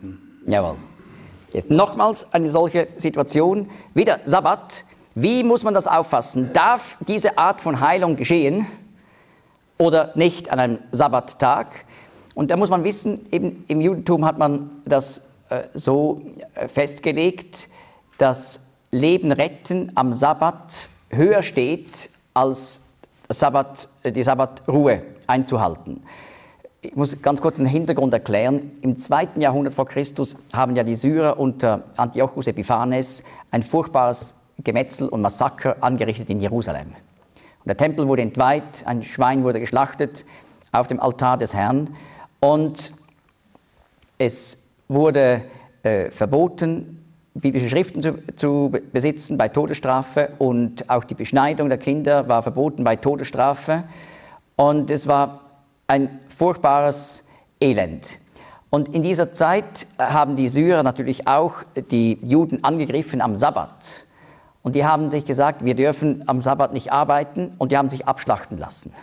Jawohl. Jetzt nochmals eine solche Situation, wieder Sabbat. Wie muss man das auffassen? Darf diese Art von Heilung geschehen oder nicht an einem Sabbattag? Und da muss man wissen, eben im Judentum hat man das äh, so äh, festgelegt, dass Leben retten am Sabbat höher steht, als Sabbat, äh, die Sabbatruhe einzuhalten. Ich muss ganz kurz den Hintergrund erklären. Im zweiten Jahrhundert vor Christus haben ja die Syrer unter Antiochus Epiphanes ein furchtbares Gemetzel und Massaker angerichtet in Jerusalem. Und der Tempel wurde entweiht, ein Schwein wurde geschlachtet auf dem Altar des Herrn und es wurde äh, verboten, biblische Schriften zu, zu besitzen bei Todesstrafe, und auch die Beschneidung der Kinder war verboten bei Todesstrafe, und es war ein furchtbares Elend. Und in dieser Zeit haben die Syrer natürlich auch die Juden angegriffen am Sabbat. Und die haben sich gesagt, wir dürfen am Sabbat nicht arbeiten, und die haben sich abschlachten lassen.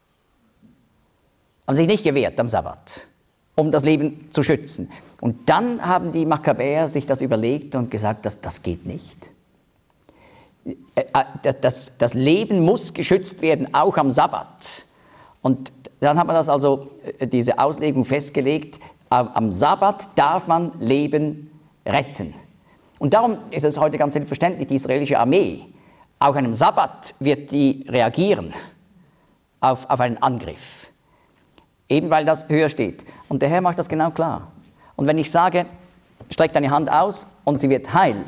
Haben sich nicht gewehrt am Sabbat, um das Leben zu schützen. Und dann haben die Makkabäer sich das überlegt und gesagt, das, das geht nicht. Das, das Leben muss geschützt werden, auch am Sabbat. Und dann hat man das also, diese Auslegung festgelegt, am Sabbat darf man Leben retten. Und darum ist es heute ganz selbstverständlich, die israelische Armee, auch an einem Sabbat wird die reagieren auf, auf einen Angriff. Eben weil das höher steht. Und der Herr macht das genau klar. Und wenn ich sage, streck deine Hand aus und sie wird heil,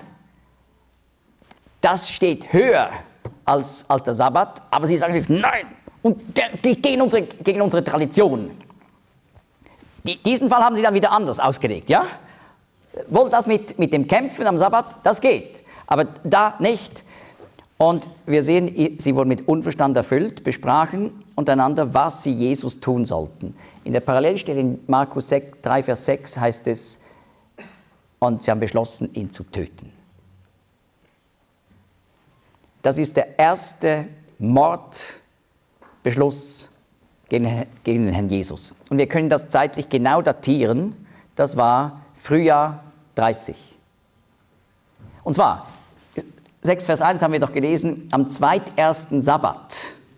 das steht höher als, als der Sabbat, aber sie sagen sich, nein, und der, die gegen unsere, gegen unsere Tradition. Die, diesen Fall haben sie dann wieder anders ausgelegt, ja? Wohl das mit, mit dem Kämpfen am Sabbat, das geht, aber da nicht. Und wir sehen, sie wurden mit Unverstand erfüllt, besprachen untereinander, was sie Jesus tun sollten. In der Parallelstelle in Markus drei, Vers sechs heißt es, und sie haben beschlossen, ihn zu töten. Das ist der erste Mordbeschluss gegen, gegen den Herrn Jesus. Und wir können das zeitlich genau datieren, das war Frühjahr dreißig. Und zwar, sechs Vers eins haben wir doch gelesen, am zweitersten Sabbat.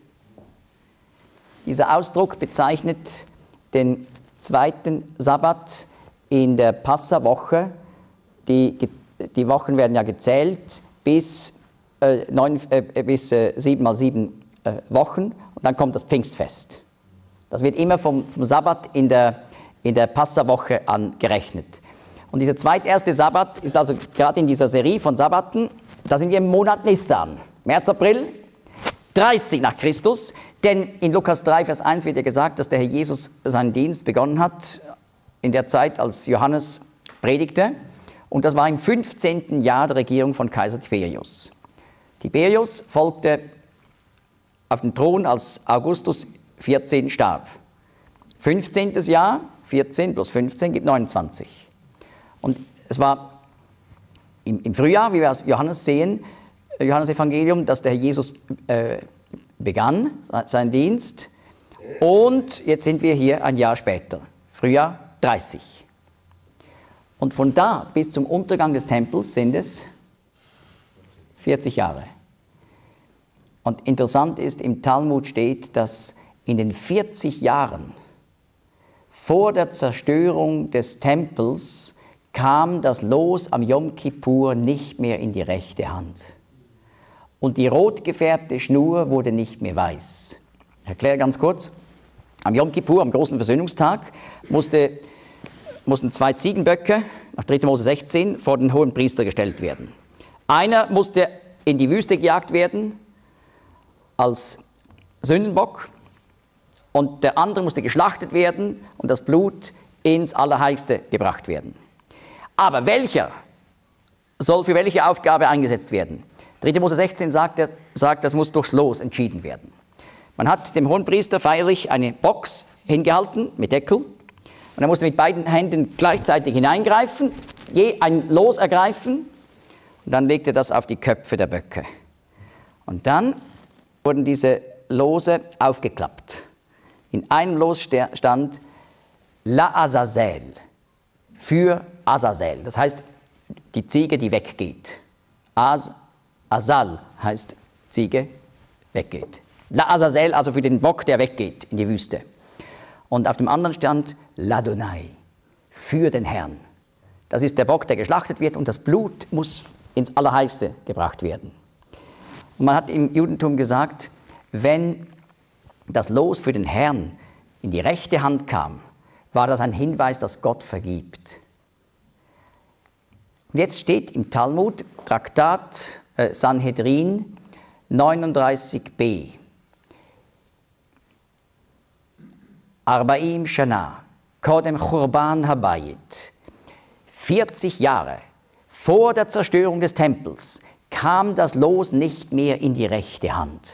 Dieser Ausdruck bezeichnet den zweiten Sabbat in der Passawoche. Die, die Wochen werden ja gezählt bis, äh, neun, äh, bis äh, sieben mal sieben äh, Wochen, und dann kommt das Pfingstfest. Das wird immer vom, vom Sabbat in der, in der Passawoche angerechnet. Und dieser zweiterste Sabbat ist also gerade in dieser Serie von Sabbaten, da sind wir im Monat Nissan, März, April, dreißig nach Christus, denn in Lukas drei, Vers eins wird ja gesagt, dass der Herr Jesus seinen Dienst begonnen hat in der Zeit, als Johannes predigte, und das war im fünfzehnten Jahr der Regierung von Kaiser Tiberius. Tiberius folgte auf den Thron, als Augustus vierzehn starb. fünfzehntes Jahr, vierzehn plus fünfzehn gibt neunundzwanzig. Und es war im, im Frühjahr, wie wir aus Johannes sehen, Johannes Evangelium, dass der Herr Jesus äh, begann seinen Dienst, und jetzt sind wir hier ein Jahr später, Frühjahr dreißig. Und von da bis zum Untergang des Tempels sind es vierzig Jahre. Und interessant ist, im Talmud steht, dass in den vierzig Jahren vor der Zerstörung des Tempels kam das Los am Jom Kippur nicht mehr in die rechte Hand. Und die rot gefärbte Schnur wurde nicht mehr weiß. Ich erkläre ganz kurz. Am Jom Kippur, am großen Versöhnungstag, musste, mussten zwei Ziegenböcke, nach dritter Mose sechzehn, vor den hohen Priester gestellt werden. Einer musste in die Wüste gejagt werden als Sündenbock, und der andere musste geschlachtet werden und das Blut ins Allerheiligste gebracht werden. Aber welcher soll für welche Aufgabe eingesetzt werden? dritter Mose sechzehn sagt, er, sagt, das muss durchs Los entschieden werden. Man hat dem Hohenpriester feierlich eine Box hingehalten mit Deckel, und er musste mit beiden Händen gleichzeitig hineingreifen, je ein Los ergreifen, und dann legte er das auf die Köpfe der Böcke. Und dann wurden diese Lose aufgeklappt. In einem Los stand La Azazel, für Azazel, das heißt die Ziege, die weggeht. Az, Azal heißt Ziege, weggeht. La Azazel, also für den Bock, der weggeht in die Wüste. Und auf dem anderen stand Ladonai, für den Herrn. Das ist der Bock, der geschlachtet wird und das Blut muss ins Allerheiligste gebracht werden. Und man hat im Judentum gesagt, wenn das Los für den Herrn in die rechte Hand kam, war das ein Hinweis, dass Gott vergibt. Und jetzt steht im Talmud, Traktat äh, Sanhedrin neununddreißig b. Arbaim Shana, Kodem Churban Habayit. vierzig Jahre vor der Zerstörung des Tempels kam das Los nicht mehr in die rechte Hand.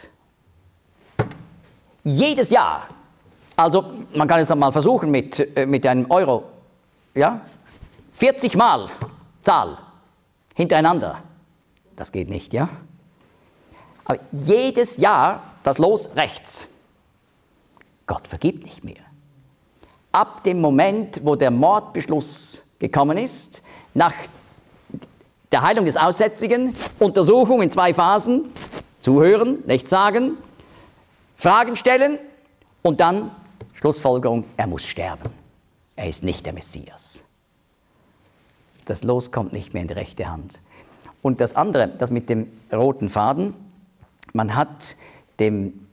Jedes Jahr. Also man kann es mal versuchen mit, äh, mit einem Euro. Ja? vierzig Mal Zahl hintereinander. Das geht nicht, ja? Aber jedes Jahr das Los rechts. Gott vergibt nicht mehr. Ab dem Moment, wo der Mordbeschluss gekommen ist, nach der Heilung des Aussätzigen, Untersuchung in zwei Phasen, zuhören, nichts sagen, Fragen stellen und dann Schlussfolgerung, er muss sterben. Er ist nicht der Messias. Das Los kommt nicht mehr in die rechte Hand. Und das andere, das mit dem roten Faden, man hat dem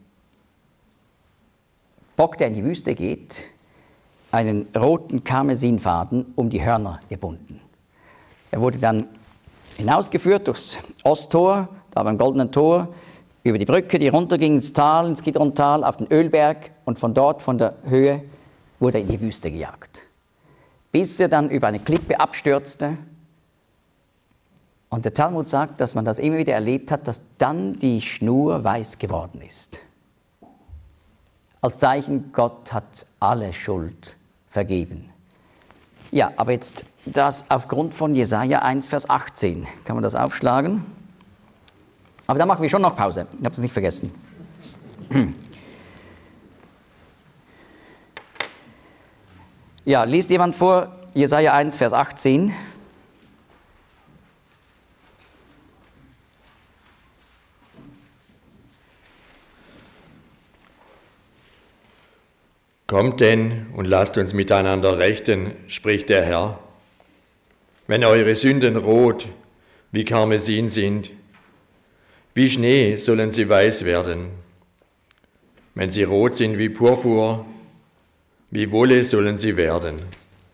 Bock, der in die Wüste geht, einen roten Karmesinfaden um die Hörner gebunden. Er wurde dann hinausgeführt durchs Osttor, da beim Goldenen Tor, über die Brücke, die runterging ins Tal, ins Kidrontal, auf den Ölberg und von dort, von der Höhe, wurde er in die Wüste gejagt. Bis er dann über eine Klippe abstürzte. Und der Talmud sagt, dass man das immer wieder erlebt hat, dass dann die Schnur weiß geworden ist. Als Zeichen, Gott hat alle Schuld vergeben. Ja, aber jetzt das aufgrund von Jesaja eins, Vers achtzehn. Kann man das aufschlagen? Aber da machen wir schon noch Pause. Ich habe es nicht vergessen. Ja, liest jemand vor Jesaja eins, Vers achtzehn? Kommt denn und lasst uns miteinander rechten, spricht der Herr. Wenn eure Sünden rot wie Karmesin sind, wie Schnee sollen sie weiß werden. Wenn sie rot sind wie Purpur, wie Wolle sollen sie werden.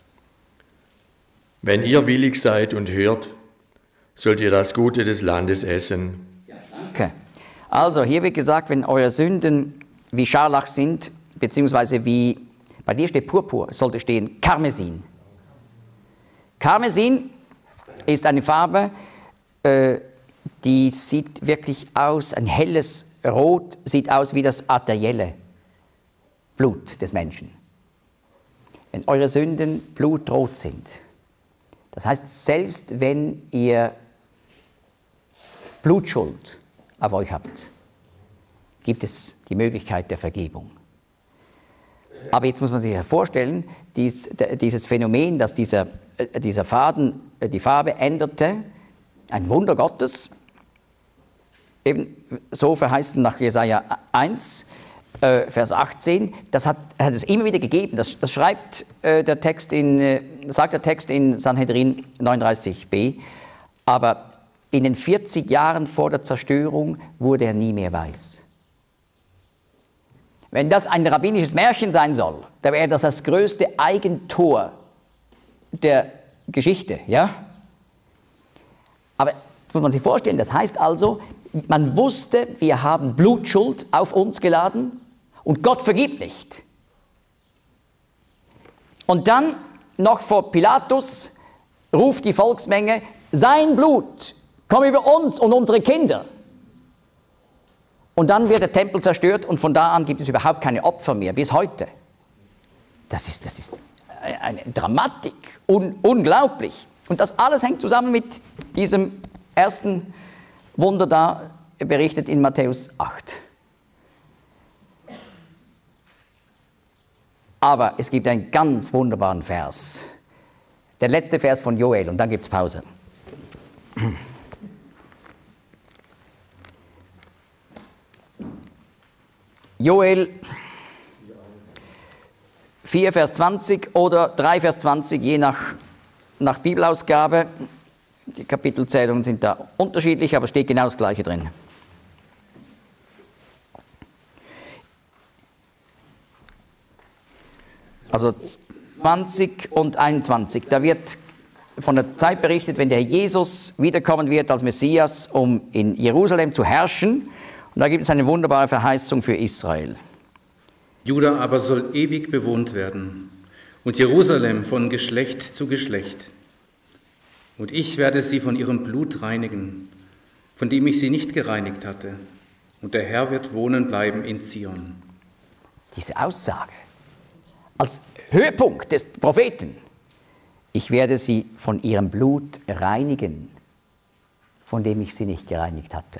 Wenn ihr willig seid und hört, sollt ihr das Gute des Landes essen. Okay. Also hier wird gesagt, wenn eure Sünden wie Scharlach sind, beziehungsweise wie, bei dir steht Purpur, es sollte stehen Karmesin. Karmesin ist eine Farbe, äh, die sieht wirklich aus, ein helles Rot, sieht aus wie das arterielle Blut des Menschen. Wenn eure Sünden blutrot sind, das heißt, selbst wenn ihr Blutschuld auf euch habt, gibt es die Möglichkeit der Vergebung. Aber jetzt muss man sich vorstellen, dies, dieses Phänomen, dass dieser, dieser Faden die Farbe änderte, ein Wunder Gottes, eben so verheißen nach Jesaja eins, äh, Vers achtzehn, das hat, hat es immer wieder gegeben. Das, das schreibt äh, der Text in, äh, sagt der Text in Sanhedrin neununddreißig b. Aber in den vierzig Jahren vor der Zerstörung wurde er nie mehr weiß. Wenn das ein rabbinisches Märchen sein soll, dann wäre das das größte Eigentor der Geschichte, ja? Aber das muss man sich vorstellen, das heißt also, man wusste, wir haben Blutschuld auf uns geladen und Gott vergibt nicht. Und dann, noch vor Pilatus, ruft die Volksmenge, sein Blut, komm über uns und unsere Kinder. Und dann wird der Tempel zerstört und von da an gibt es überhaupt keine Opfer mehr, bis heute. Das ist, das ist eine Dramatik, un, unglaublich. Und das alles hängt zusammen mit diesem ersten Wunder da, berichtet in Matthäus acht. Aber es gibt einen ganz wunderbaren Vers Der letzte Vers von Joel und dann gibt es Pause. Joel vier, Vers zwanzig oder drei, Vers zwanzig, je nach, nach Bibelausgabe. Die Kapitelzählungen sind da unterschiedlich, aber steht genau das Gleiche drin. Also zwanzig und einundzwanzig, da wird von der Zeit berichtet, wenn der Jesus wiederkommen wird als Messias, um in Jerusalem zu herrschen. Und da gibt es eine wunderbare Verheißung für Israel. Juda aber soll ewig bewohnt werden und Jerusalem von Geschlecht zu Geschlecht. Und ich werde sie von ihrem Blut reinigen, von dem ich sie nicht gereinigt hatte. Und der Herr wird wohnen bleiben in Zion. Diese Aussage als Höhepunkt des Propheten. Ich werde sie von ihrem Blut reinigen, von dem ich sie nicht gereinigt hatte.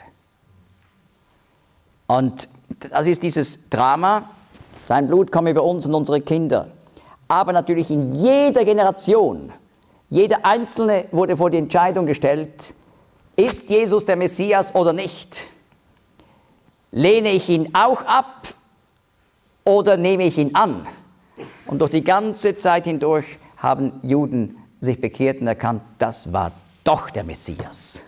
Und das ist dieses Drama, sein Blut komme über uns und unsere Kinder. Aber natürlich in jeder Generation, jeder Einzelne wurde vor die Entscheidung gestellt, ist Jesus der Messias oder nicht? Lehne ich ihn auch ab oder nehme ich ihn an? Und durch die ganze Zeit hindurch haben Juden sich bekehrt und erkannt, das war doch der Messias.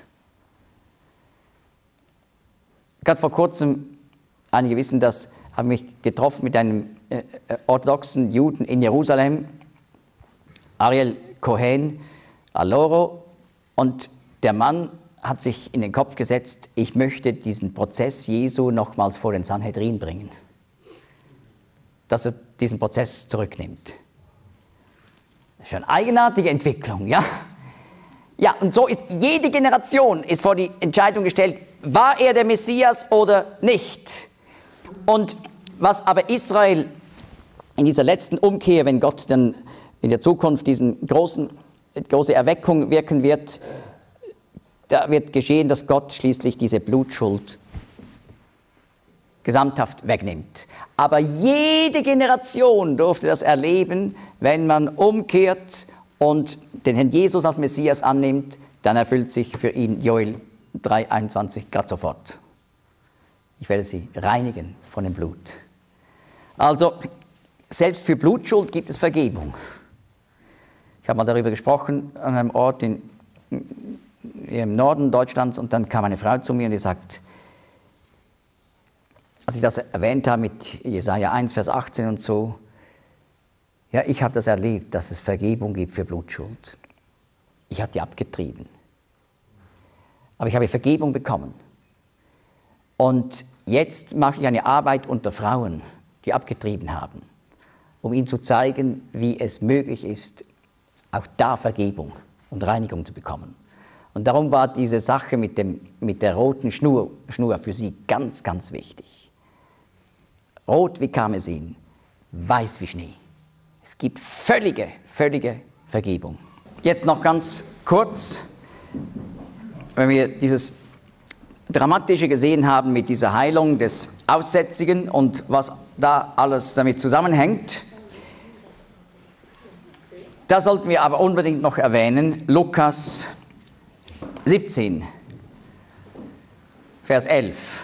Gerade vor kurzem, einige wissen das, habe mich getroffen mit einem äh, orthodoxen Juden in Jerusalem, Ariel Cohen Aloro, und der Mann hat sich in den Kopf gesetzt, ich möchte diesen Prozess Jesu nochmals vor den Sanhedrin bringen, dass er diesen Prozess zurücknimmt. Das ist schon eine eigenartige Entwicklung, ja? Ja, und so ist jede Generation ist vor die Entscheidung gestellt, war er der Messias oder nicht? Und was aber Israel in dieser letzten Umkehr, wenn Gott dann in der Zukunft diesen großen, große Erweckung wirken wird, da wird geschehen, dass Gott schließlich diese Blutschuld gesamthaft wegnimmt. Aber jede Generation durfte das erleben, wenn man umkehrt und den Herrn Jesus als Messias annimmt, dann erfüllt sich für ihn Joel drei einundzwanzig gerade sofort. Ich werde sie reinigen von dem Blut. Also, selbst für Blutschuld gibt es Vergebung. Ich habe mal darüber gesprochen an einem Ort in, im Norden Deutschlands und dann kam eine Frau zu mir und die sagt, als ich das erwähnt habe mit Jesaja eins, Vers achtzehn und so, ja, ich habe das erlebt, dass es Vergebung gibt für Blutschuld. Ich hatte die abgetrieben. Aber ich habe Vergebung bekommen. Und jetzt mache ich eine Arbeit unter Frauen, die abgetrieben haben, um ihnen zu zeigen, wie es möglich ist, auch da Vergebung und Reinigung zu bekommen. Und darum war diese Sache mit, dem, mit der roten Schnur, Schnur für sie ganz, ganz wichtig. Rot wie Karmesin, weiß wie Schnee. Es gibt völlige, völlige Vergebung. Jetzt noch ganz kurz, wenn wir dieses Dramatische gesehen haben mit dieser Heilung des Aussätzigen und was da alles damit zusammenhängt. Da sollten wir aber unbedingt noch erwähnen, Lukas siebzehn, Vers elf.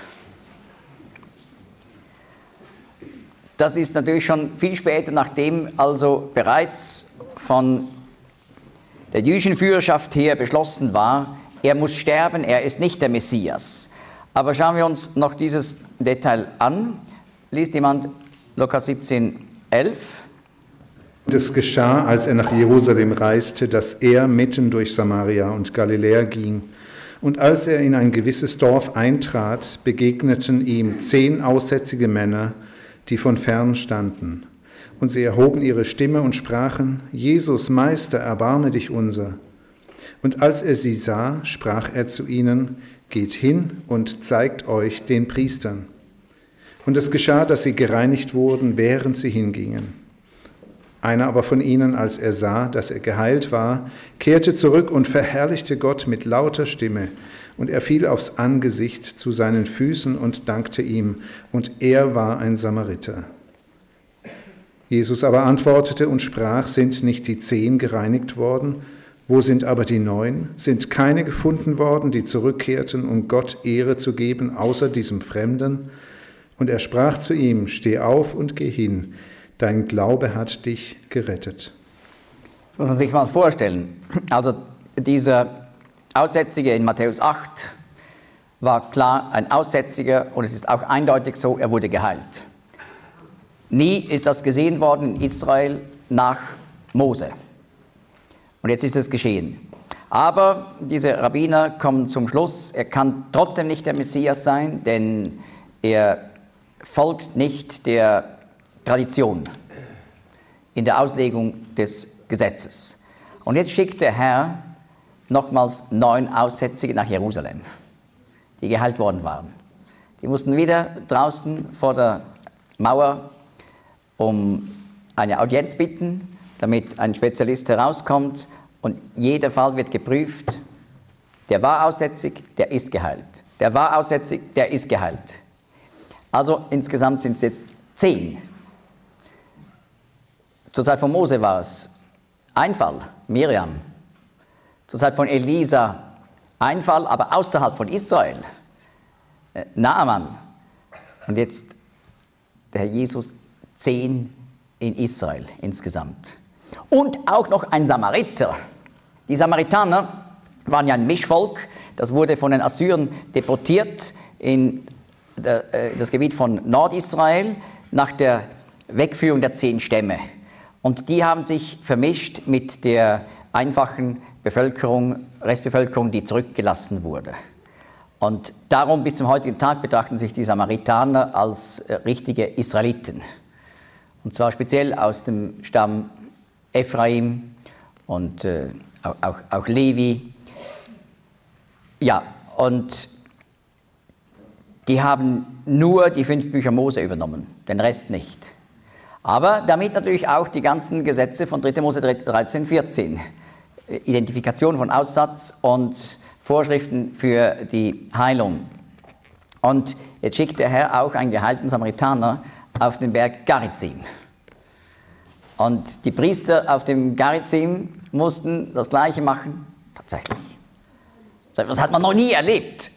Das ist natürlich schon viel später, nachdem also bereits von der jüdischen Führerschaft her beschlossen war, er muss sterben, er ist nicht der Messias. Aber schauen wir uns noch dieses Detail an. Liest jemand Lukas siebzehn, elf? Und es geschah, als er nach Jerusalem reiste, dass er mitten durch Samaria und Galiläa ging. Und als er in ein gewisses Dorf eintrat, begegneten ihm zehn aussätzige Männer, die von fern standen. Und sie erhoben ihre Stimme und sprachen, Jesus, Meister, erbarme dich unser. Und als er sie sah, sprach er zu ihnen, geht hin und zeigt euch den Priestern. Und es geschah, dass sie gereinigt wurden, während sie hingingen. Einer aber von ihnen, als er sah, dass er geheilt war, kehrte zurück und verherrlichte Gott mit lauter Stimme. Und er fiel aufs Angesicht zu seinen Füßen und dankte ihm. Und er war ein Samariter. Jesus aber antwortete und sprach, sind nicht die zehn gereinigt worden? Wo sind aber die neun? Sind keine gefunden worden, die zurückkehrten, um Gott Ehre zu geben, außer diesem Fremden? Und er sprach zu ihm, steh auf und geh hin, dein Glaube hat dich gerettet. Das muss man sich mal vorstellen. Also dieser Aussätzige in Matthäus acht war klar ein Aussätziger und es ist auch eindeutig so, er wurde geheilt. Nie ist das gesehen worden in Israel nach Mose. Und jetzt ist es geschehen. Aber diese Rabbiner kommen zum Schluss, er kann trotzdem nicht der Messias sein, denn er folgt nicht der Tradition in der Auslegung des Gesetzes. Und jetzt schickt der Herr nochmals neun Aussätzige nach Jerusalem, die geheilt worden waren. Die mussten wieder draußen vor der Mauer um eine Audienz bitten, damit ein Spezialist herauskommt und jeder Fall wird geprüft. Der war aussätzig, der ist geheilt. Der war aussätzig, der ist geheilt. Also insgesamt sind es jetzt zehn. Zur Zeit von Mose war es ein Fall, Miriam. Zur Zeit von Elisa ein Fall, aber außerhalb von Israel, Naaman. Und jetzt der Herr Jesus, zehn in Israel insgesamt. Und auch noch ein Samariter. Die Samaritaner waren ja ein Mischvolk, das wurde von den Assyrern deportiert in das Gebiet von Nordisrael nach der Wegführung der zehn Stämme. Und die haben sich vermischt mit der einfachen Bevölkerung, Restbevölkerung, die zurückgelassen wurde. Und darum bis zum heutigen Tag betrachten sich die Samaritaner als richtige Israeliten. Und zwar speziell aus dem Stamm Ephraim und äh, auch, auch, auch Levi. Ja, und die haben nur die fünf Bücher Mose übernommen, den Rest nicht. Aber damit natürlich auch die ganzen Gesetze von dritter Mose dreizehn, vierzehn. Identifikation von Aussatz und Vorschriften für die Heilung. Und jetzt schickt der Herr auch einen geheilten Samaritaner auf den Berg Garizim. Und die Priester auf dem Garizim mussten das Gleiche machen. Tatsächlich. Das hat man noch nie erlebt.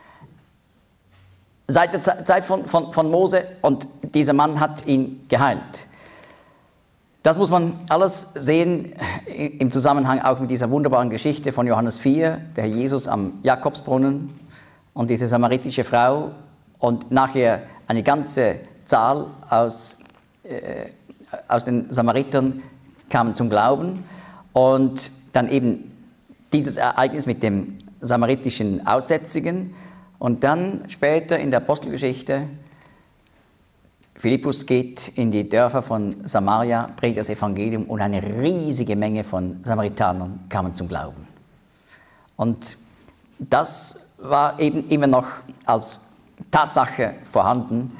Seit der Zeit von, von, von Mose, und dieser Mann hat ihn geheilt. Das muss man alles sehen im Zusammenhang auch mit dieser wunderbaren Geschichte von Johannes vier, der Herr Jesus am Jakobsbrunnen und diese samaritische Frau und nachher eine ganze Zahl aus, äh, aus den Samaritern kamen zum Glauben und dann eben dieses Ereignis mit dem samaritischen Aussätzigen und dann später in der Apostelgeschichte Philippus geht in die Dörfer von Samaria, predigt das Evangelium und eine riesige Menge von Samaritanern kamen zum Glauben. Und das war eben immer noch als Tatsache vorhanden.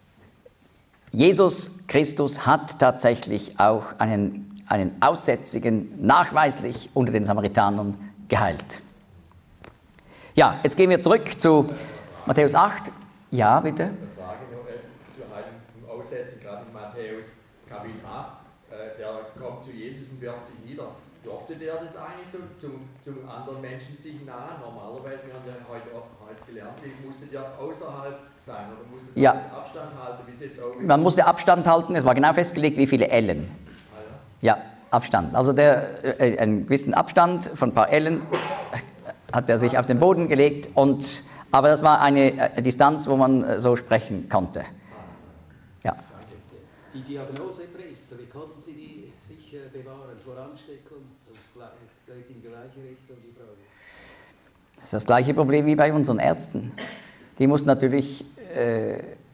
Jesus Christus hat tatsächlich auch einen, einen Aussätzigen nachweislich unter den Samaritanern geheilt. Ja, jetzt gehen wir zurück zu Matthäus acht. Ja, bitte. Aussätzig, gerade in Matthäus Kapitel acht, äh, der kommt zu Jesus und wirft sich nieder. Durfte der das eigentlich so zum, zum anderen Menschen sich nahen? Normalerweise, wir haben ja heute, heute gelernt, musste der außerhalb sein oder musste der ja. Abstand halten? Wie jetzt auch Man musste Abstand halten, es war genau festgelegt, wie viele Ellen. Ah, ja. ja, Abstand. Also der, äh, einen gewissen Abstand von ein paar Ellen hat er sich auf den Boden gelegt, und, aber das war eine äh, Distanz, wo man äh, so sprechen konnte. Ja. Die Diagnosepriester, wie konnten sie die sich äh, bewahren vor Ansteckung? Das geht in die gleiche Richtung, die Frage. Das ist das gleiche Problem wie bei unseren Ärzten. Die mussten natürlich, äh,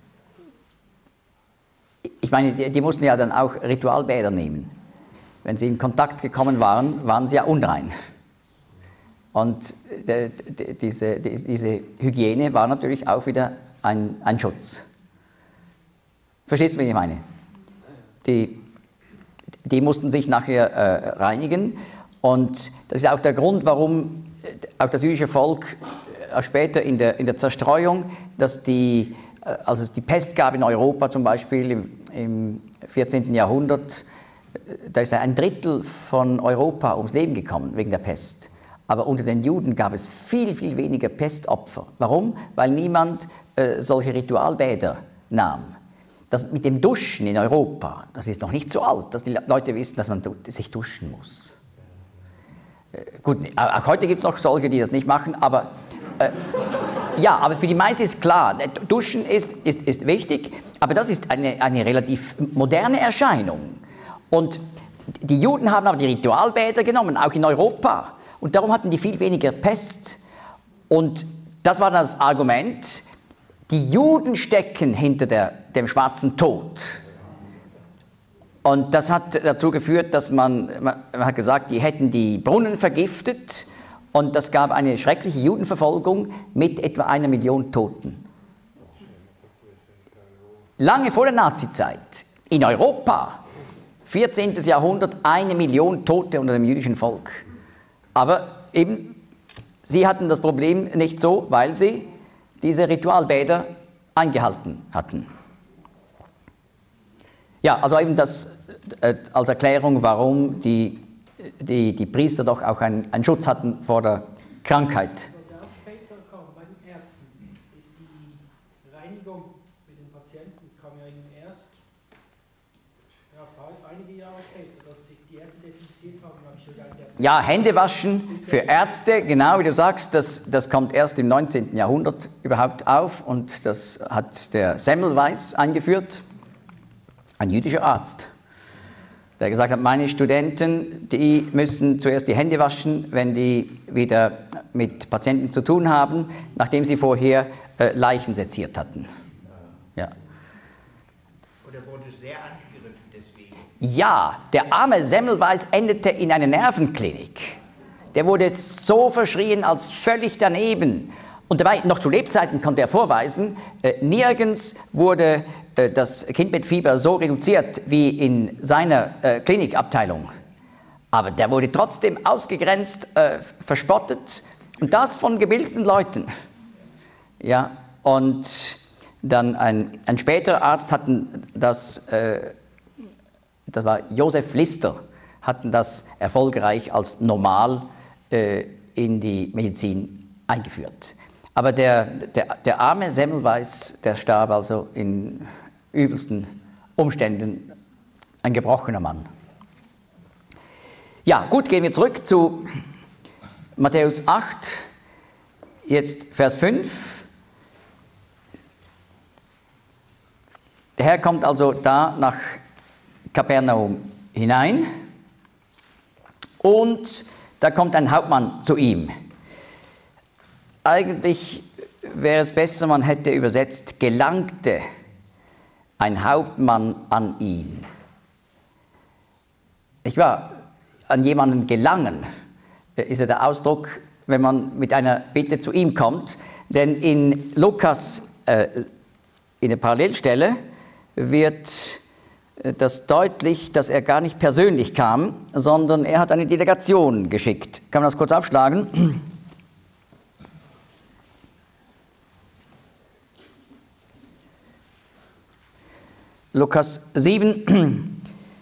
ich meine, die, die mussten ja dann auch Ritualbäder nehmen. Wenn sie in Kontakt gekommen waren, waren sie ja unrein. Und de, de, diese, de, diese Hygiene war natürlich auch wieder ein, ein Schutz. Verstehst du, was ich meine? Die, die mussten sich nachher äh, reinigen, und das ist auch der Grund, warum auch das jüdische Volk äh, später in der, in der Zerstreuung, dass die als es die Pest gab in Europa zum Beispiel im, im vierzehnten Jahrhundert, da ist ein Drittel von Europa ums Leben gekommen wegen der Pest. Aber unter den Juden gab es viel, viel weniger Pestopfer. Warum? Weil niemand äh, solche Ritualbäder nahm. Das mit dem Duschen in Europa, das ist noch nicht so alt, dass die Leute wissen, dass man sich duschen muss. Äh, gut, auch heute gibt es noch solche, die das nicht machen, aber äh, ja, aber für die meisten ist klar, Duschen ist, ist, ist wichtig, aber das ist eine, eine relativ moderne Erscheinung. Und die Juden haben aber die Ritualbäder genommen, auch in Europa. Und darum hatten die viel weniger Pest. Und das war dann das Argument, die Juden stecken hinter der, dem schwarzen Tod. Und das hat dazu geführt, dass man, man hat gesagt, die hätten die Brunnen vergiftet. Und das gab eine schreckliche Judenverfolgung mit etwa einer Million Toten. Lange vor der Nazizeit, in Europa, vierzehnten Jahrhundert, eine Million Tote unter dem jüdischen Volk. Aber eben, sie hatten das Problem nicht so, weil sie diese Ritualbäder eingehalten hatten. Ja, also eben das äh, als Erklärung, warum die, die, die Priester doch auch einen, einen Schutz hatten vor der Krankheit. Was auch später kam bei den Ärzten, ist die Reinigung mit den Patienten. Das kam ja eben erst ja, einige Jahre später, dass sich die Ärzte desinfiziert haben. Habe ich sogar gedacht. Ja, Hände waschen für Ärzte, genau wie du sagst, das, das kommt erst im neunzehnten Jahrhundert überhaupt auf und das hat der Semmelweis eingeführt, ein jüdischer Arzt, der gesagt hat, meine Studenten, die müssen zuerst die Hände waschen, wenn die wieder mit Patienten zu tun haben, nachdem sie vorher äh, Leichen seziert hatten. Ja. Oder wurde sehr angegriffen deswegen? Ja, der arme Semmelweis endete in einer Nervenklinik. Der wurde jetzt so verschrien als völlig daneben. Und dabei, noch zu Lebzeiten konnte er vorweisen, äh, nirgends wurde äh, das Kindbettfieber so reduziert wie in seiner äh, Klinikabteilung. Aber der wurde trotzdem ausgegrenzt, äh, verspottet und das von gebildeten Leuten. Ja, und dann ein, ein späterer Arzt hatten das, äh, das war Josef Lister, hatten das erfolgreich als normal äh, in die Medizin eingeführt. Aber der, der, der arme Semmelweis, der starb also in übelsten Umständen, ein gebrochener Mann. Ja, gut, gehen wir zurück zu Matthäus acht, jetzt Vers fünf. Der Herr kommt also da nach Kapernaum hinein und da kommt ein Hauptmann zu ihm. Eigentlich wäre es besser, man hätte übersetzt, gelangte ein Hauptmann an ihn. Ich war an jemanden gelangen, ist ja der Ausdruck, wenn man mit einer Bitte zu ihm kommt. Denn in Lukas, äh, in der Parallelstelle, wird das deutlich, dass er gar nicht persönlich kam, sondern er hat eine Delegation geschickt. Kann man das kurz aufschlagen? Lukas sieben,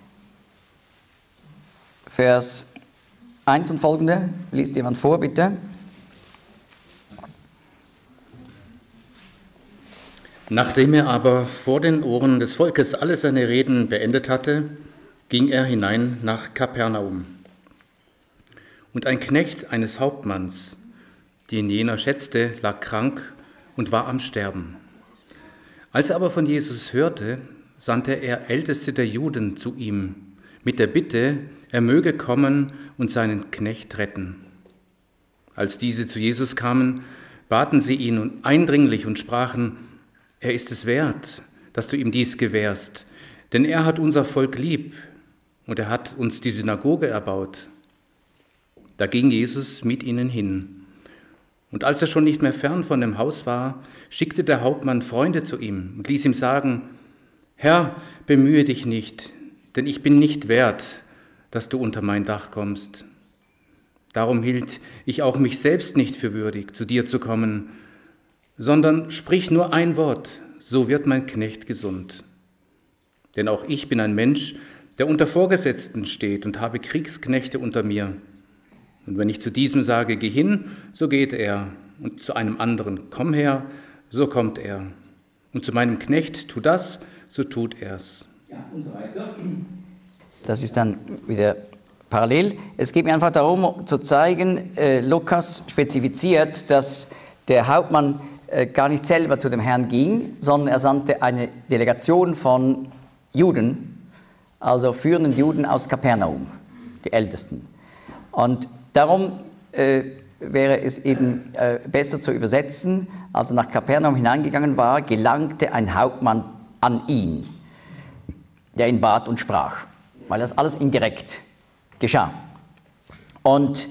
Vers eins und folgende. Liest jemand vor, bitte. Nachdem er aber vor den Ohren des Volkes alle seine Reden beendet hatte, ging er hinein nach Kapernaum. Und ein Knecht eines Hauptmanns, den jener schätzte, lag krank und war am Sterben. Als er aber von Jesus hörte, sandte er Älteste der Juden zu ihm, mit der Bitte, er möge kommen und seinen Knecht retten. Als diese zu Jesus kamen, baten sie ihn eindringlich und sprachen, er ist es wert, dass du ihm dies gewährst, denn er hat unser Volk lieb und er hat uns die Synagoge erbaut. Da ging Jesus mit ihnen hin. Und als er schon nicht mehr fern von dem Haus war, schickte der Hauptmann Freunde zu ihm und ließ ihm sagen, Herr, bemühe dich nicht, denn ich bin nicht wert, dass du unter mein Dach kommst. Darum hielt ich auch mich selbst nicht für würdig, zu dir zu kommen, sondern sprich nur ein Wort, so wird mein Knecht gesund. Denn auch ich bin ein Mensch, der unter Vorgesetzten steht und habe Kriegsknechte unter mir. Und wenn ich zu diesem sage, geh hin, so geht er. Und zu einem anderen, komm her, so kommt er. Und zu meinem Knecht, tu das, so tut er's. Ja, und so weiter. Das ist dann wieder parallel. Es geht mir einfach darum, zu zeigen, äh, Lukas spezifiziert, dass der Hauptmann äh, gar nicht selber zu dem Herrn ging, sondern er sandte eine Delegation von Juden, also führenden Juden aus Kapernaum, die Ältesten. Und darum äh, wäre es eben äh, besser zu übersetzen, als er nach Kapernaum hineingegangen war, gelangte ein Hauptmann an ihn, der ihn bat und sprach, weil das alles indirekt geschah. Und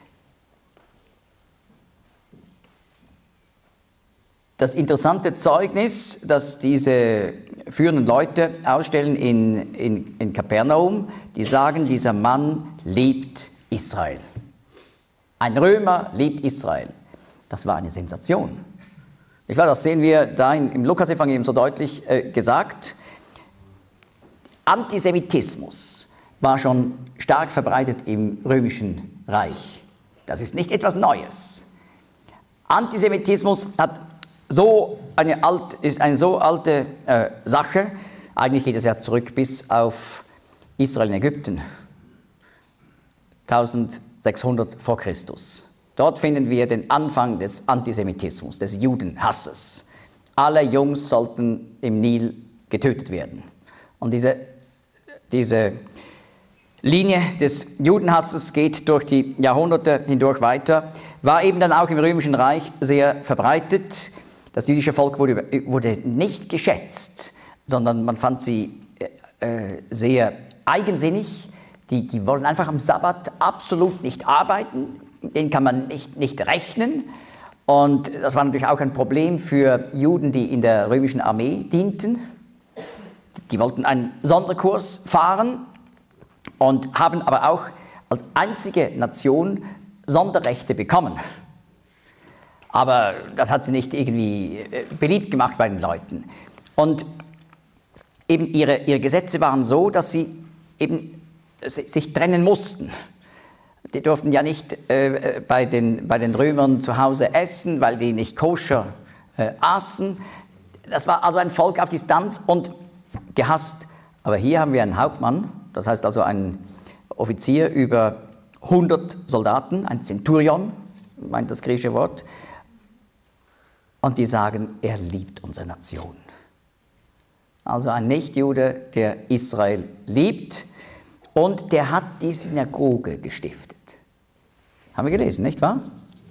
das interessante Zeugnis, das diese führenden Leute ausstellen in, in, in Kapernaum, die sagen, dieser Mann liebt Israel. Ein Römer liebt Israel. Das war eine Sensation. Ich weiß, das sehen wir da in, im Lukas-Evangelium so deutlich äh, gesagt. Antisemitismus war schon stark verbreitet im Römischen Reich. Das ist nicht etwas Neues. Antisemitismus hat so eine alt, ist eine so alte äh, Sache. Eigentlich geht es ja zurück bis auf Israel in Ägypten, eintausendsechshundert vor Christus. Dort finden wir den Anfang des Antisemitismus, des Judenhasses. Alle Jungs sollten im Nil getötet werden. Und diese, diese Linie des Judenhasses geht durch die Jahrhunderte hindurch weiter, war eben dann auch im Römischen Reich sehr verbreitet. Das jüdische Volk wurde, wurde nicht geschätzt, sondern man fand sie äh, sehr eigensinnig. Die, die wollen einfach am Sabbat absolut nicht arbeiten, denen kann man nicht, nicht rechnen. Und das war natürlich auch ein Problem für Juden, die in der römischen Armee dienten. Die wollten einen Sonderkurs fahren und haben aber auch als einzige Nation Sonderrechte bekommen. Aber das hat sie nicht irgendwie beliebt gemacht bei den Leuten. Und eben ihre, ihre Gesetze waren so, dass sie eben sich trennen mussten. Die durften ja nicht äh, bei, den, bei den Römern zu Hause essen, weil die nicht koscher äh, aßen. Das war also ein Volk auf Distanz und gehasst. Aber hier haben wir einen Hauptmann, das heißt also einen Offizier über hundert Soldaten, ein Centurion, meint das griechische Wort. Und die sagen, er liebt unsere Nation. Also ein Nichtjude, der Israel liebt. Und der hat die Synagoge gestiftet. Haben wir gelesen, nicht wahr?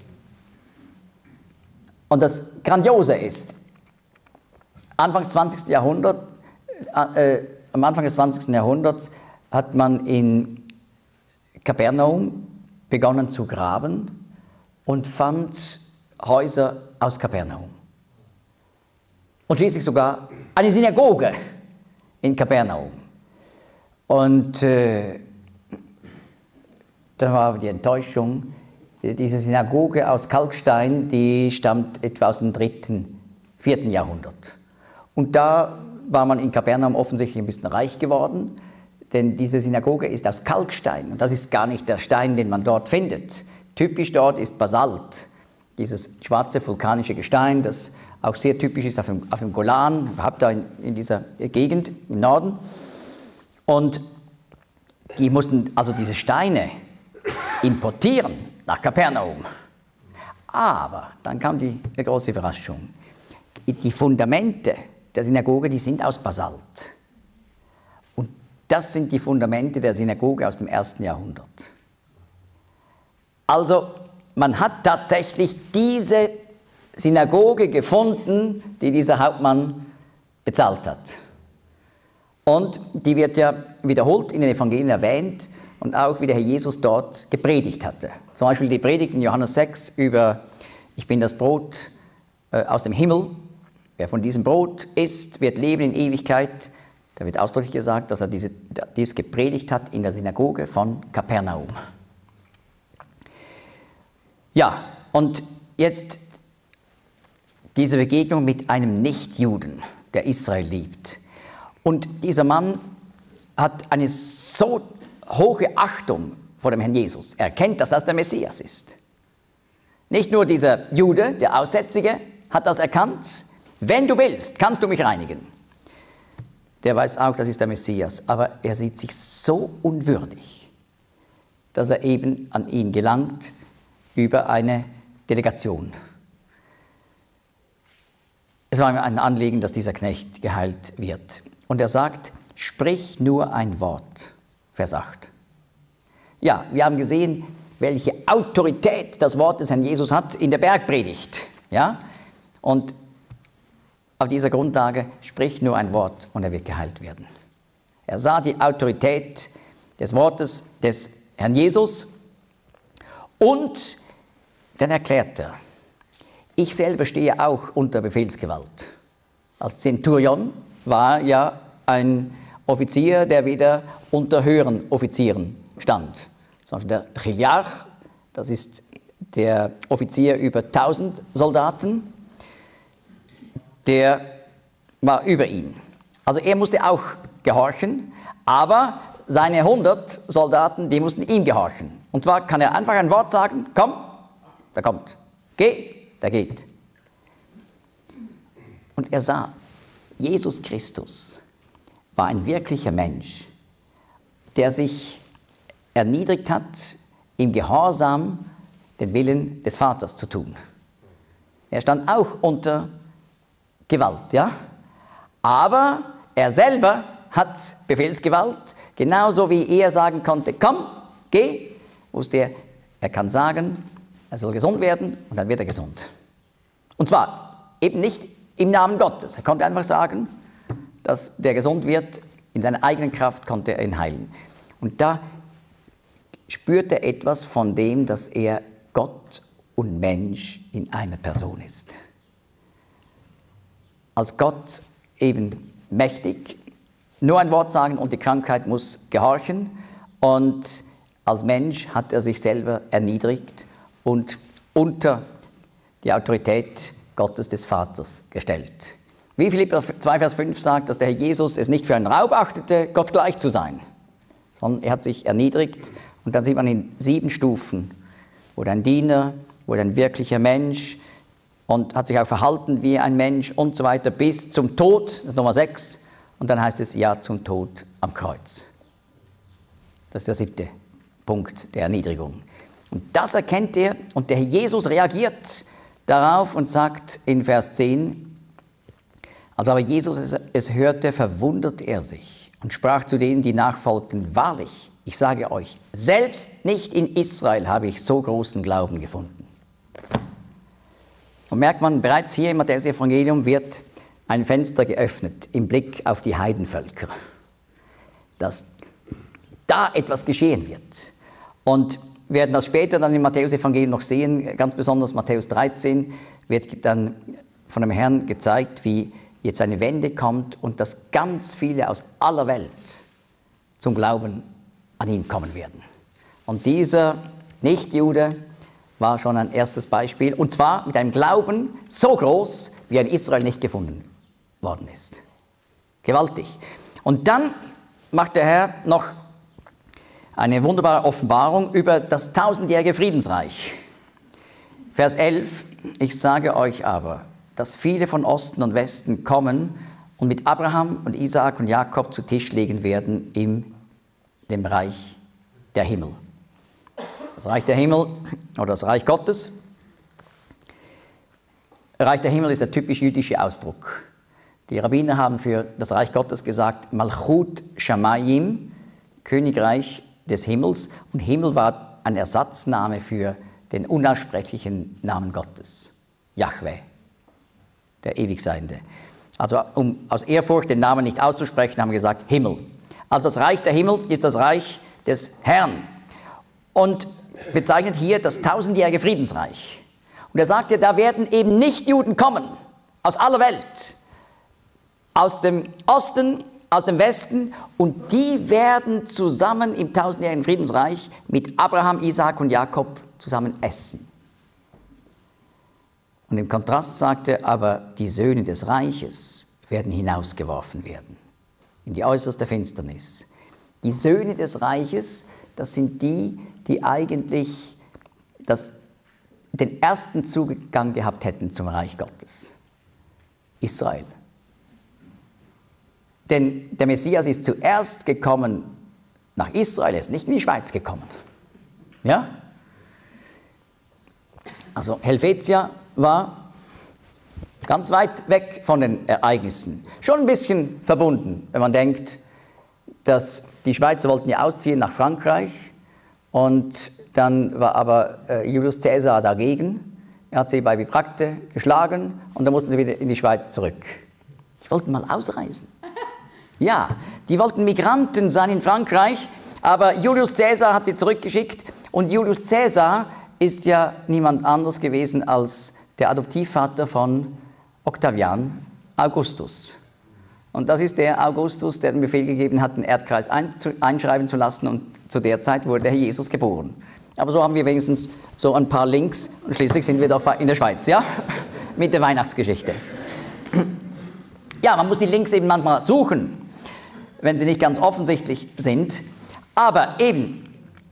Und das Grandiose ist, Anfangs zwanzigsten Jahrhundert, äh, am Anfang des zwanzigsten Jahrhunderts hat man in Kapernaum begonnen zu graben und fand Häuser aus Kapernaum. Und schließlich sogar eine Synagoge in Kapernaum. Und äh, dann war die Enttäuschung, diese Synagoge aus Kalkstein, die stammt etwa aus dem dritten, vierten Jahrhundert. Und da war man in Kapernaum offensichtlich ein bisschen reich geworden, denn diese Synagoge ist aus Kalkstein und das ist gar nicht der Stein, den man dort findet. Typisch dort ist Basalt, dieses schwarze vulkanische Gestein, das auch sehr typisch ist auf dem, auf dem Golan, überhaupt da in, in dieser Gegend im Norden. Und die mussten also diese Steine importieren nach Kapernaum. Aber dann kam die große Überraschung. Die Fundamente der Synagoge, die sind aus Basalt. Und das sind die Fundamente der Synagoge aus dem ersten Jahrhundert. Also man hat tatsächlich diese Synagoge gefunden, die dieser Hauptmann bezahlt hat. Und die wird ja wiederholt in den Evangelien erwähnt und auch wie der Herr Jesus dort gepredigt hatte. Zum Beispiel die Predigt in Johannes sechs über Ich bin das Brot äh, aus dem Himmel. Wer von diesem Brot isst, wird leben in Ewigkeit. Da wird ausdrücklich gesagt, dass er diese, dies gepredigt hat in der Synagoge von Kapernaum. Ja, und jetzt diese Begegnung mit einem Nichtjuden, der Israel liebt. Und dieser Mann hat eine so hohe Achtung vor dem Herrn Jesus. Er erkennt, dass das der Messias ist. Nicht nur dieser Jude, der Aussätzige, hat das erkannt. Wenn du willst, kannst du mich reinigen. Der weiß auch, das ist der Messias. Aber er sieht sich so unwürdig, dass er eben an ihn gelangt über eine Delegation. Es war ihm ein Anliegen, dass dieser Knecht geheilt wird. Und er sagt, sprich nur ein Wort. Vers acht. Ja, wir haben gesehen, welche Autorität das Wort des Herrn Jesus hat in der Bergpredigt. Ja? Und auf dieser Grundlage spricht nur ein Wort und er wird geheilt werden. Er sah die Autorität des Wortes des Herrn Jesus und dann erklärt er, ich selber stehe auch unter Befehlsgewalt. Als Zenturion war ja ein Offizier, der wieder unter höheren Offizieren stand. Zum Beispiel der Chiliarch, das ist der Offizier über tausend Soldaten, der war über ihn. Also er musste auch gehorchen, aber seine hundert Soldaten, die mussten ihm gehorchen. Und zwar kann er einfach ein Wort sagen, komm, der kommt, geh, der geht. Und er sah, Jesus Christus war ein wirklicher Mensch, der sich erniedrigt hat, im Gehorsam den Willen des Vaters zu tun. Er stand auch unter Gewalt, ja? Aber er selber hat Befehlsgewalt, genauso wie er sagen konnte, komm, geh, wusste er, er kann sagen, er soll gesund werden und dann wird er gesund. Und zwar eben nicht im Namen Gottes. Er konnte einfach sagen, dass der gesund wird, in seiner eigenen Kraft konnte er ihn heilen. Und da spürt er etwas von dem, dass er Gott und Mensch in einer Person ist. Als Gott eben mächtig, nur ein Wort sagen und die Krankheit muss gehorchen. Und als Mensch hat er sich selber erniedrigt und unter die Autorität Gottes des Vaters gestellt. Wie Philipper zwei, Vers fünf sagt, dass der Herr Jesus es nicht für einen Raub achtete, Gott gleich zu sein, sondern er hat sich erniedrigt. Und dann sieht man in sieben Stufen, wurde ein Diener, wurde ein wirklicher Mensch und hat sich auch verhalten wie ein Mensch und so weiter bis zum Tod, das ist Nummer sechs. Und dann heißt es ja zum Tod am Kreuz. Das ist der siebte Punkt der Erniedrigung. Und das erkennt er und der Herr Jesus reagiert darauf und sagt in Vers zehn, als aber Jesus es, es hörte, verwunderte er sich und sprach zu denen, die nachfolgten, wahrlich, ich sage euch, selbst nicht in Israel habe ich so großen Glauben gefunden. Und merkt man, bereits hier im Matthäus-Evangelium wird ein Fenster geöffnet im Blick auf die Heidenvölker, dass da etwas geschehen wird. Und wir werden das später dann im Matthäus-Evangelium noch sehen, ganz besonders Matthäus dreizehn wird dann von dem Herrn gezeigt, wie jetzt eine Wende kommt und dass ganz viele aus aller Welt zum Glauben an ihn kommen werden. Und dieser Nichtjude war schon ein erstes Beispiel, und zwar mit einem Glauben so groß, wie in Israel nicht gefunden worden ist. Gewaltig. Und dann macht der Herr noch eine wunderbare Offenbarung über das tausendjährige Friedensreich. Vers elf, ich sage euch aber, dass viele von Osten und Westen kommen und mit Abraham und Isaak und Jakob zu Tisch legen werden in dem Reich der Himmel. Das Reich der Himmel oder das Reich Gottes. Reich der Himmel ist der typisch jüdische Ausdruck. Die Rabbiner haben für das Reich Gottes gesagt, Malchut Shamayim, Königreich des Himmels. Und Himmel war ein Ersatzname für den unaussprechlichen Namen Gottes, Jahwe, der Ewigseiende. Also um aus Ehrfurcht den Namen nicht auszusprechen, haben wir gesagt Himmel. Also das Reich der Himmel ist das Reich des Herrn und bezeichnet hier das tausendjährige Friedensreich. Und er sagt ja, da werden eben Nichtjuden kommen, aus aller Welt, aus dem Osten, aus dem Westen, und die werden zusammen im tausendjährigen Friedensreich mit Abraham, Isaak und Jakob zusammen essen. Und Und im Kontrast sagt er, aber die Söhne des Reiches werden hinausgeworfen werden, in die äußerste Finsternis. Die Söhne des Reiches, das sind die, die eigentlich das, den ersten Zugang gehabt hätten zum Reich Gottes. Israel. Denn der Messias ist zuerst gekommen nach Israel, er ist nicht in die Schweiz gekommen. Ja? Also Helvetia war ganz weit weg von den Ereignissen. Schon ein bisschen verbunden, wenn man denkt, dass die Schweizer wollten ja ausziehen nach Frankreich und dann war aber äh, Julius Caesar dagegen. Er hat sie bei Bibracte geschlagen und dann mussten sie wieder in die Schweiz zurück. Die wollten mal ausreisen. Ja, die wollten Migranten sein in Frankreich, aber Julius Caesar hat sie zurückgeschickt und Julius Caesar ist ja niemand anderes gewesen als der Adoptivvater von Octavian Augustus. Und das ist der Augustus, der den Befehl gegeben hat, den Erdkreis einschreiben zu lassen und zu der Zeit wurde der Herr Jesus geboren. Aber so haben wir wenigstens so ein paar Links und schließlich sind wir doch in der Schweiz, ja, mit der Weihnachtsgeschichte. Ja, man muss die Links eben manchmal suchen, wenn sie nicht ganz offensichtlich sind. Aber eben,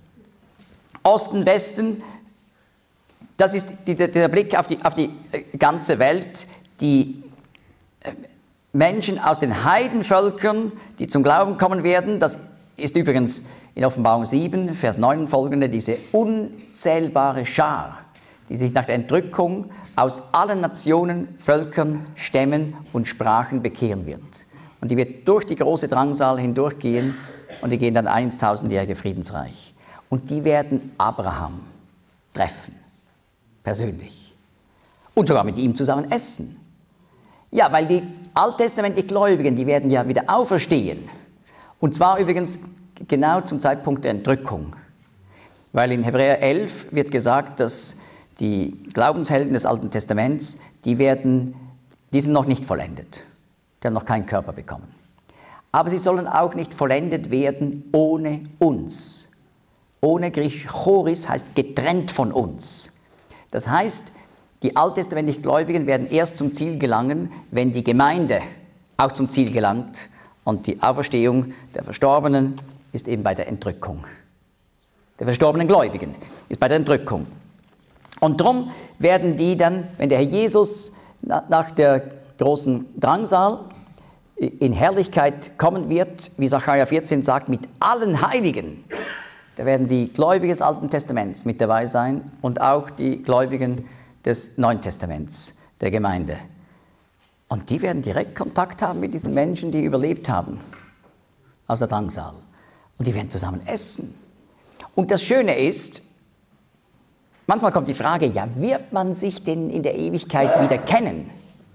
Osten, Westen, das ist die, der, der Blick auf die, auf die ganze Welt, die Menschen aus den Heidenvölkern, die zum Glauben kommen werden, das ist übrigens in Offenbarung sieben, Vers neun folgende, diese unzählbare Schar, die sich nach der Entrückung aus allen Nationen, Völkern, Stämmen und Sprachen bekehren wird. Und die wird durch die große Drangsal hindurchgehen und die gehen dann ein ins tausendjährige Friedensreich. Und die werden Abraham treffen, persönlich. Und sogar mit ihm zusammen essen. Ja, weil die alttestamentlich Gläubigen, die werden ja wieder auferstehen. Und zwar übrigens genau zum Zeitpunkt der Entrückung. Weil in Hebräer elf wird gesagt, dass die Glaubenshelden des Alten Testaments, die werden, die sind noch nicht vollendet. Die haben noch keinen Körper bekommen. Aber sie sollen auch nicht vollendet werden ohne uns. Ohne griechisch choris heißt getrennt von uns. Das heißt, die alttestamentlich Gläubigen werden erst zum Ziel gelangen, wenn die Gemeinde auch zum Ziel gelangt. Und die Auferstehung der Verstorbenen ist eben bei der Entrückung. Der verstorbenen Gläubigen ist bei der Entrückung. Und darum werden die dann, wenn der Herr Jesus nach der großen Drangsal in Herrlichkeit kommen wird, wie Sacharja vierzehn sagt, mit allen Heiligen, da werden die Gläubigen des Alten Testaments mit dabei sein und auch die Gläubigen des Neuen Testaments, der Gemeinde. Und die werden direkt Kontakt haben mit diesen Menschen, die überlebt haben aus der Drangsal. Und die werden zusammen essen. Und das Schöne ist, manchmal kommt die Frage, ja, wird man sich denn in der Ewigkeit wieder kennen?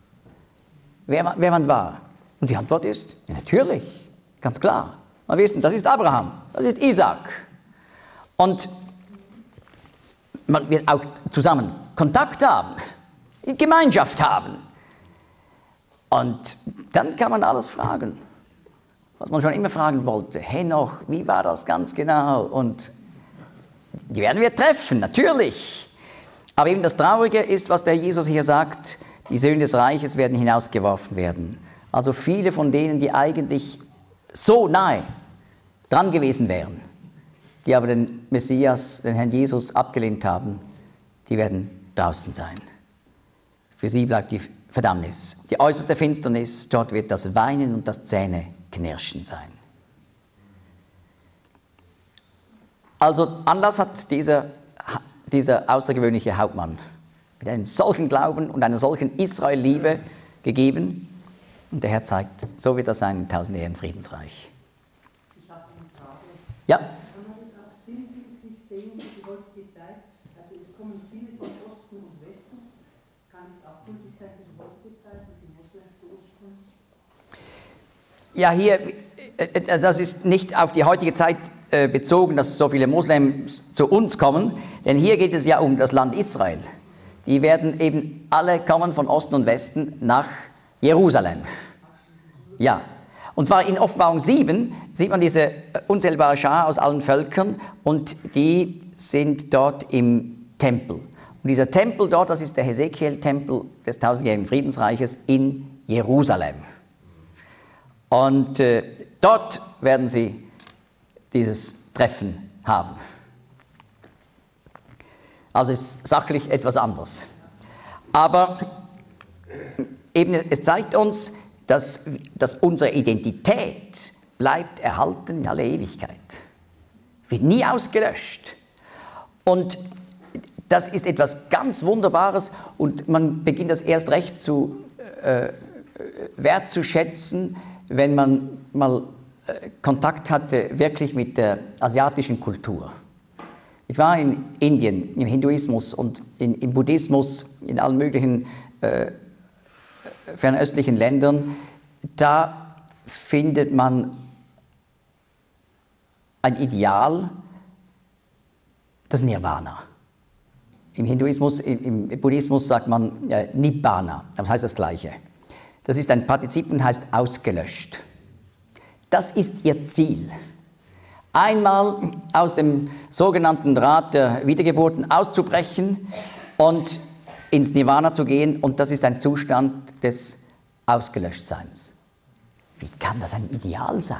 Wer, wer man war? Und die Antwort ist, ja, natürlich, ganz klar. Man wissen, das ist Abraham, das ist Isaak. Und man wird auch zusammen Kontakt haben, Gemeinschaft haben. Und dann kann man alles fragen, was man schon immer fragen wollte. Henoch, wie war das ganz genau? Und die werden wir treffen, natürlich. Aber eben das Traurige ist, was der Jesus hier sagt, die Söhne des Reiches werden hinausgeworfen werden. Also viele von denen, die eigentlich so nahe dran gewesen wären, die aber den Messias, den Herrn Jesus abgelehnt haben, die werden draußen sein. Für sie bleibt die Verdammnis, die äußerste Finsternis, dort wird das Weinen und das Zähneknirschen sein. Also Anlass hat dieser, dieser außergewöhnliche Hauptmann mit einem solchen Glauben und einer solchen Israel-Liebe gegeben. Und der Herr zeigt, so wird das sein im tausendjährigen Friedensreich. Ich habe eine Frage. Ja. Kann man das auch sinnbildlich sehen für die heutige Zeit? Also es kommen viele von Osten und Westen. Kann es auch gültig sein für die heutige Zeit, wenn die Moslems zu uns kommen? Ja, hier, das ist nicht auf die heutige Zeit bezogen, dass so viele Moslems zu uns kommen, denn hier geht es ja um das Land Israel. Die werden eben alle kommen von Osten und Westen nach Jerusalem. Ja, und zwar in Offenbarung sieben sieht man diese unzählbare Schar aus allen Völkern und die sind dort im Tempel. Und Und dieser Tempel dort, das ist der Hesekiel-Tempel des tausendjährigen Friedensreiches in Jerusalem. Und äh, dort werden sie dieses Treffen haben. Also ist sachlich etwas anderes. Aber eben, es zeigt uns, dass, dass unsere Identität bleibt erhalten in aller Ewigkeit. Wird nie ausgelöscht. Und das ist etwas ganz Wunderbares und man beginnt das erst recht zu äh, wertzuschätzen, wenn man mal äh, Kontakt hatte wirklich mit der asiatischen Kultur. Ich war in Indien, im Hinduismus und in, im Buddhismus, in allen möglichen äh, fernöstlichen Ländern. Da findet man ein Ideal, das Nirvana. Im Hinduismus, im, im Buddhismus sagt man äh, Nibbana, das heißt das Gleiche. Das ist ein Partizip und heißt ausgelöscht. Das ist ihr Ziel. Einmal aus dem sogenannten Rad der Wiedergeburten auszubrechen und ins Nirvana zu gehen, und das ist ein Zustand des Ausgelöschtseins. Wie kann das ein Ideal sein?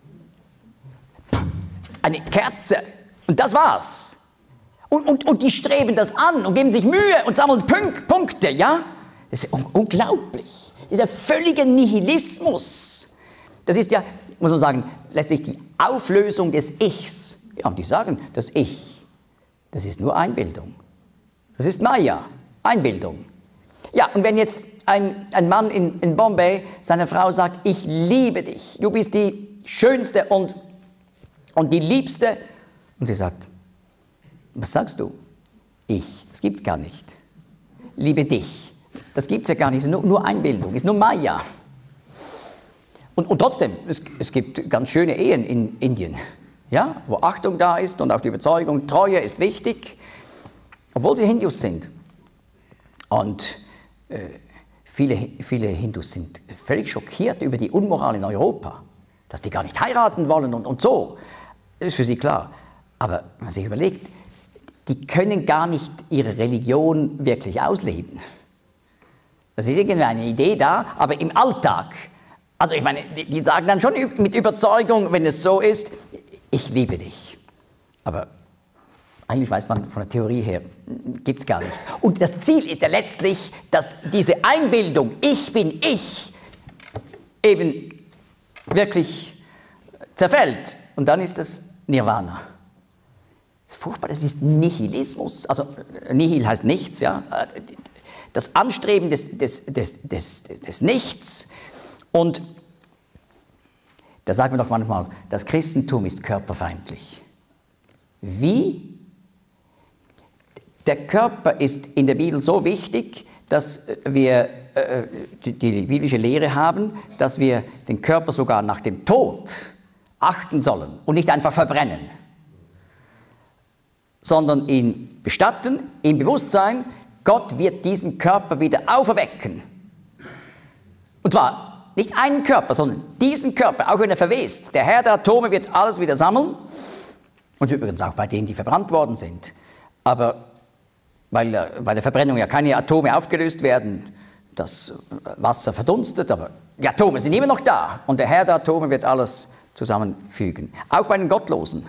Eine Kerze, und das war's. Und, und, und die streben das an und geben sich Mühe und sammeln Punk Punkte, ja? Das ist un unglaublich. Dieser völlige Nihilismus. Das ist ja, muss man sagen, letztlich die Auflösung des Ichs. Ja, und die sagen, das Ich, das ist nur Einbildung. Das ist Maya, Einbildung. Ja, und wenn jetzt ein, ein Mann in, in Bombay seiner Frau sagt, ich liebe dich, du bist die Schönste und, und die Liebste, und sie sagt, was sagst du? Ich, das gibt's gar nicht. Liebe dich, das gibt's ja gar nicht, es ist nur, nur Einbildung, es ist nur Maya. Und, und trotzdem, es, es gibt ganz schöne Ehen in Indien, ja, wo Achtung da ist und auch die Überzeugung, Treue ist wichtig, obwohl sie Hindus sind. Und äh, viele, viele Hindus sind völlig schockiert über die Unmoral in Europa, dass die gar nicht heiraten wollen und, und so. Das ist für sie klar. Aber wenn man sich überlegt, die können gar nicht ihre Religion wirklich ausleben. Das ist irgendwie eine Idee da, aber im Alltag, also ich meine, die, die sagen dann schon mit Überzeugung, wenn es so ist, ich liebe dich. Aber eigentlich weiß man von der Theorie her, gibt es gar nicht. Und das Ziel ist ja letztlich, dass diese Einbildung, ich bin ich, eben wirklich zerfällt. Und dann ist das Nirvana. Das ist furchtbar, das ist Nihilismus. Also Nihil heißt nichts, ja. Das Anstreben des, des, des, des, des Nichts. Und da sagen wir doch manchmal, das Christentum ist körperfeindlich. Wie? Der Körper ist in der Bibel so wichtig, dass wir äh, die, die biblische Lehre haben, dass wir den Körper sogar nach dem Tod achten sollen und nicht einfach verbrennen, sondern ihn bestatten, im Bewusstsein, Gott wird diesen Körper wieder auferwecken. Und zwar nicht einen Körper, sondern diesen Körper, auch wenn er verwest. Der Herr der Atome wird alles wieder sammeln. Und übrigens auch bei denen, die verbrannt worden sind. Aber weil äh, bei der Verbrennung ja keine Atome aufgelöst werden, das Wasser verdunstet, aber die Atome sind immer noch da. Und der Herr der Atome wird alles zusammenfügen. Auch bei den Gottlosen.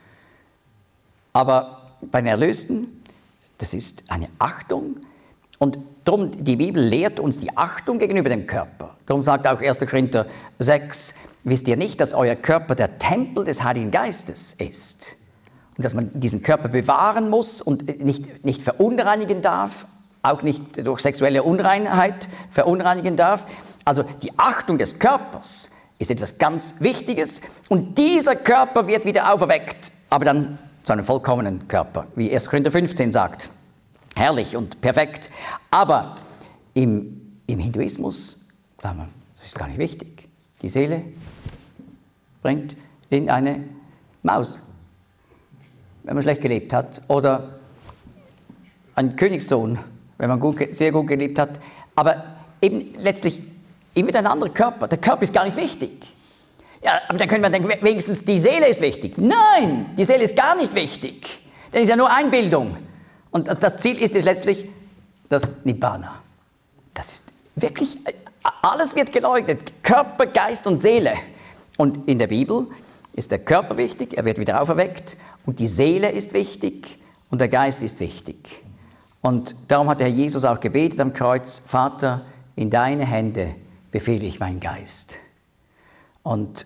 Aber bei den Erlösten, das ist eine Achtung. Und darum, die Bibel lehrt uns die Achtung gegenüber dem Körper. Darum sagt auch erster Korinther sechs, wisst ihr nicht, dass euer Körper der Tempel des Heiligen Geistes ist? Und dass man diesen Körper bewahren muss und nicht, nicht verunreinigen darf, auch nicht durch sexuelle Unreinheit verunreinigen darf. Also die Achtung des Körpers ist etwas ganz Wichtiges. Und dieser Körper wird wieder auferweckt, aber dann zu einem vollkommenen Körper, wie erster Korinther fünfzehn sagt. Herrlich und perfekt. Aber im, im Hinduismus, das ist gar nicht wichtig. Die Seele bringt in eine Maus, wenn man schlecht gelebt hat. Oder ein Königssohn, wenn man gut, sehr gut gelebt hat. Aber eben letztlich immer ein anderer Körper. Der Körper ist gar nicht wichtig. Ja, aber dann könnte man denken, wenigstens die Seele ist wichtig. Nein, die Seele ist gar nicht wichtig. Das ist ja nur Einbildung. Und das Ziel ist es letztlich das Nibbana. Das ist wirklich, alles wird geleugnet, Körper, Geist und Seele. Und in der Bibel ist der Körper wichtig, er wird wieder auferweckt, und die Seele ist wichtig und der Geist ist wichtig. Und darum hat der Herr Jesus auch gebetet am Kreuz: Vater, in deine Hände befehle ich meinen Geist. Und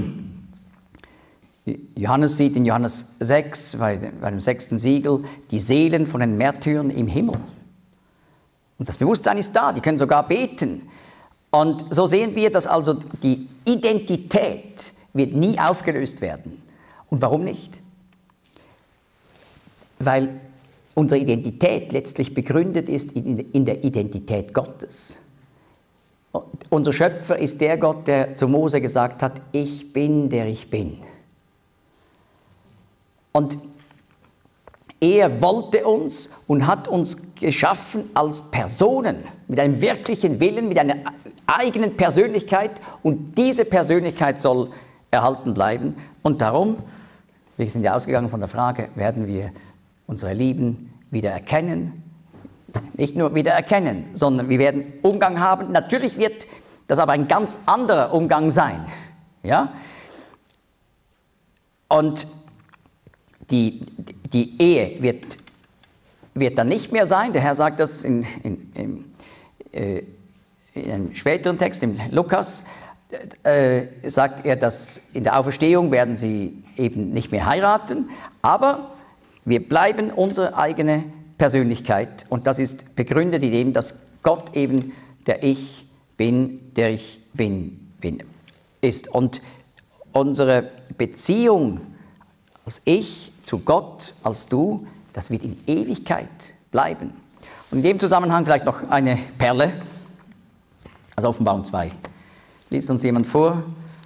Johannes sieht in Johannes sechs, bei, bei dem sechsten Siegel, die Seelen von den Märtyrern im Himmel. Und das Bewusstsein ist da, die können sogar beten. Und so sehen wir, dass also die Identität wird nie aufgelöst werden. Und warum nicht? Weil unsere Identität letztlich begründet ist in der Identität Gottes. Und unser Schöpfer ist der Gott, der zu Mose gesagt hat: Ich bin, der ich bin. Und er wollte uns und hat uns geschaffen als Personen, mit einem wirklichen Willen, mit einer eigenen Persönlichkeit, und diese Persönlichkeit soll erhalten bleiben. Und darum, wir sind ja ausgegangen von der Frage, werden wir unsere Lieben wieder erkennen? Nicht nur wieder erkennen, sondern wir werden Umgang haben. Natürlich wird das aber ein ganz anderer Umgang sein. Ja? Und die, die Ehe wird, wird dann nicht mehr sein. Der Herr sagt das in, in, in, äh, in einem späteren Text, im Lukas, äh, sagt er, dass in der Auferstehung werden sie eben nicht mehr heiraten, aber wir bleiben unsere eigene Persönlichkeit, und das ist begründet in dem, dass Gott eben der Ich bin, der ich bin, bin ist. Und unsere Beziehung als Ich zu Gott, als Du, das wird in Ewigkeit bleiben. Und in dem Zusammenhang vielleicht noch eine Perle, also Offenbarung zwei. Liest uns jemand vor?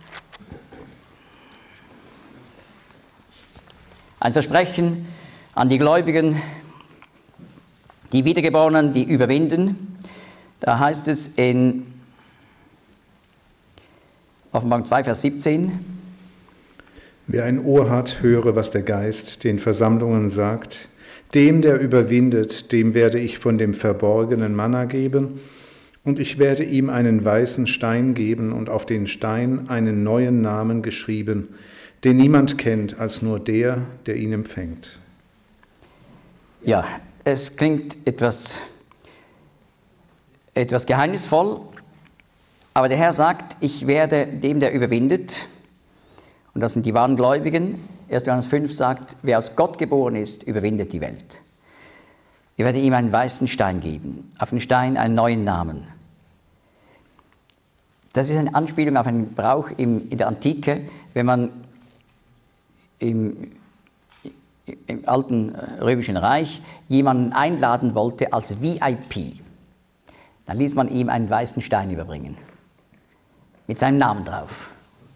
Ein Versprechen an die Gläubigen, die Wiedergeborenen, die überwinden. Da heißt es in Offenbarung zwei, Vers siebzehn. Wer ein Ohr hat, höre, was der Geist den Versammlungen sagt. Dem, der überwindet, dem werde ich von dem verborgenen Manna geben, und ich werde ihm einen weißen Stein geben und auf den Stein einen neuen Namen geschrieben, den niemand kennt als nur der, der ihn empfängt. Ja, es klingt etwas, etwas geheimnisvoll, aber der Herr sagt, ich werde dem, der überwindet, und das sind die wahren Gläubigen. erster Johannes fünf sagt, wer aus Gott geboren ist, überwindet die Welt. Ich werde ihm einen weißen Stein geben, auf den Stein einen neuen Namen. Das ist eine Anspielung auf einen Brauch im, in der Antike, wenn man im, im alten Römischen Reich jemanden einladen wollte als V I P. Dann ließ man ihm einen weißen Stein überbringen, mit seinem Namen drauf.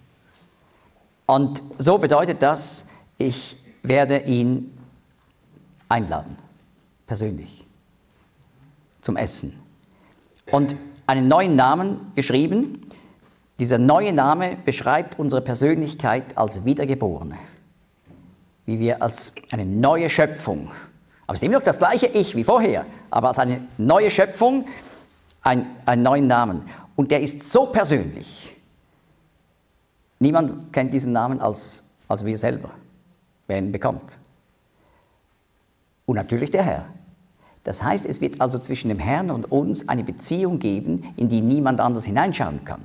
Und so bedeutet das, ich werde ihn einladen, persönlich, zum Essen. Und einen neuen Namen geschrieben. Dieser neue Name beschreibt unsere Persönlichkeit als Wiedergeborene. Wie wir als eine neue Schöpfung, aber es ist immer noch das gleiche Ich wie vorher, aber als eine neue Schöpfung, ein, einen neuen Namen. Und der ist so persönlich. Niemand kennt diesen Namen als, als wir selber, wer ihn bekommt. Und natürlich der Herr. Das heißt, es wird also zwischen dem Herrn und uns eine Beziehung geben, in die niemand anders hineinschauen kann.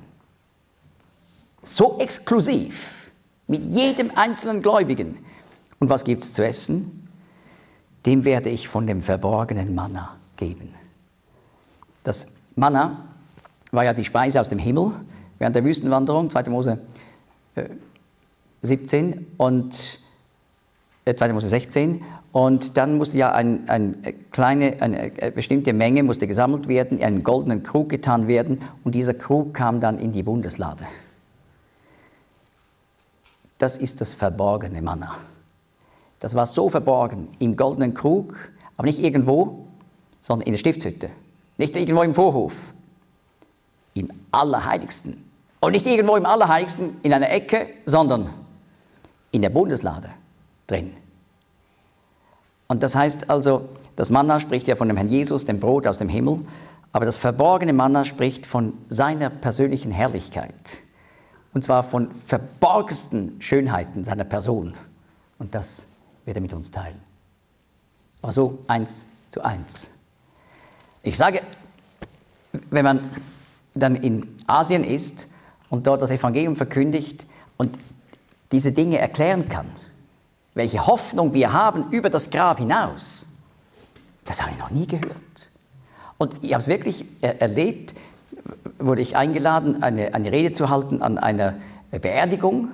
So exklusiv, mit jedem einzelnen Gläubigen. Und was gibt es zu essen? Dem werde ich von dem verborgenen Manna geben. Das Manna war ja die Speise aus dem Himmel während der Wüstenwanderung, zweiter Mose siebzehn und äh, zweiter Mose sechzehn. Und dann musste ja ein, ein kleine, eine bestimmte Menge musste gesammelt werden, in einen goldenen Krug getan werden, und dieser Krug kam dann in die Bundeslade. Das ist das verborgene Manna. Das war so verborgen im goldenen Krug, aber nicht irgendwo, sondern in der Stiftshütte. Nicht irgendwo im Vorhof, im Allerheiligsten. Und nicht irgendwo im Allerheiligsten in einer Ecke, sondern in der Bundeslade drin. Und das heißt also, das Manna spricht ja von dem Herrn Jesus, dem Brot aus dem Himmel, aber das verborgene Manna spricht von seiner persönlichen Herrlichkeit. Und zwar von verborgensten Schönheiten seiner Person. Und das wird er mit uns teilen. Aber so eins zu eins. Ich sage, wenn man dann in Asien ist und dort das Evangelium verkündigt und diese Dinge erklären kann, welche Hoffnung wir haben über das Grab hinaus, das habe ich noch nie gehört. Und ich habe es wirklich er- erlebt, wurde ich eingeladen, eine, eine Rede zu halten an einer Beerdigung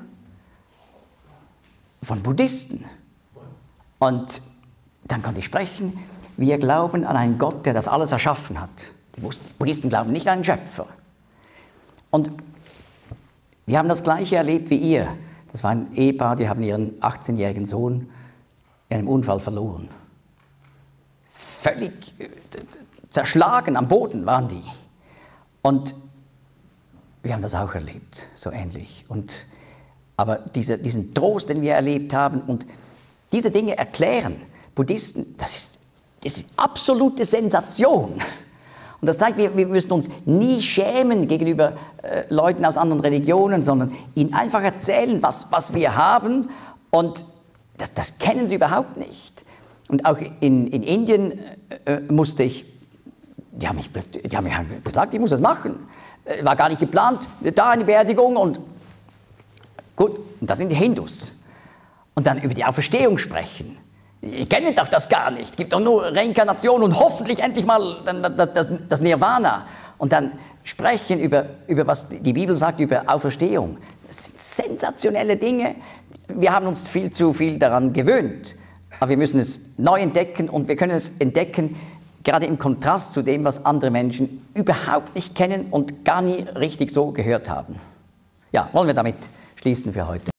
von Buddhisten. Und dann konnte ich sprechen, wir glauben an einen Gott, der das alles erschaffen hat. Die Buddhisten glauben nicht an einen Schöpfer. Und wir haben das Gleiche erlebt wie ihr. Das war ein Ehepaar, die haben ihren achtzehnjährigen Sohn in einem Unfall verloren. Völlig zerschlagen am Boden waren die. Und wir haben das auch erlebt, so ähnlich. Und, aber diese, diesen Trost, den wir erlebt haben und diese Dinge erklären, Buddhisten, das ist, das ist absolute Sensation. Und das zeigt, wir, wir müssen uns nie schämen gegenüber äh, Leuten aus anderen Religionen, sondern ihnen einfach erzählen, was, was wir haben. Und das, das kennen sie überhaupt nicht. Und auch in, in Indien äh, musste ich, die haben, mich, die haben mir gesagt, ich muss das machen. Äh, war gar nicht geplant, da eine Beerdigung und gut, und das sind die Hindus. Und dann über die Auferstehung sprechen. Ihr kennt doch das gar nicht. Es gibt doch nur Reinkarnation und hoffentlich endlich mal das, das, das Nirvana. Und dann sprechen über, über, was die Bibel sagt, über Auferstehung. Das sind sensationelle Dinge. Wir haben uns viel zu viel daran gewöhnt. Aber wir müssen es neu entdecken und wir können es entdecken, gerade im Kontrast zu dem, was andere Menschen überhaupt nicht kennen und gar nie richtig so gehört haben. Ja, wollen wir damit schließen für heute.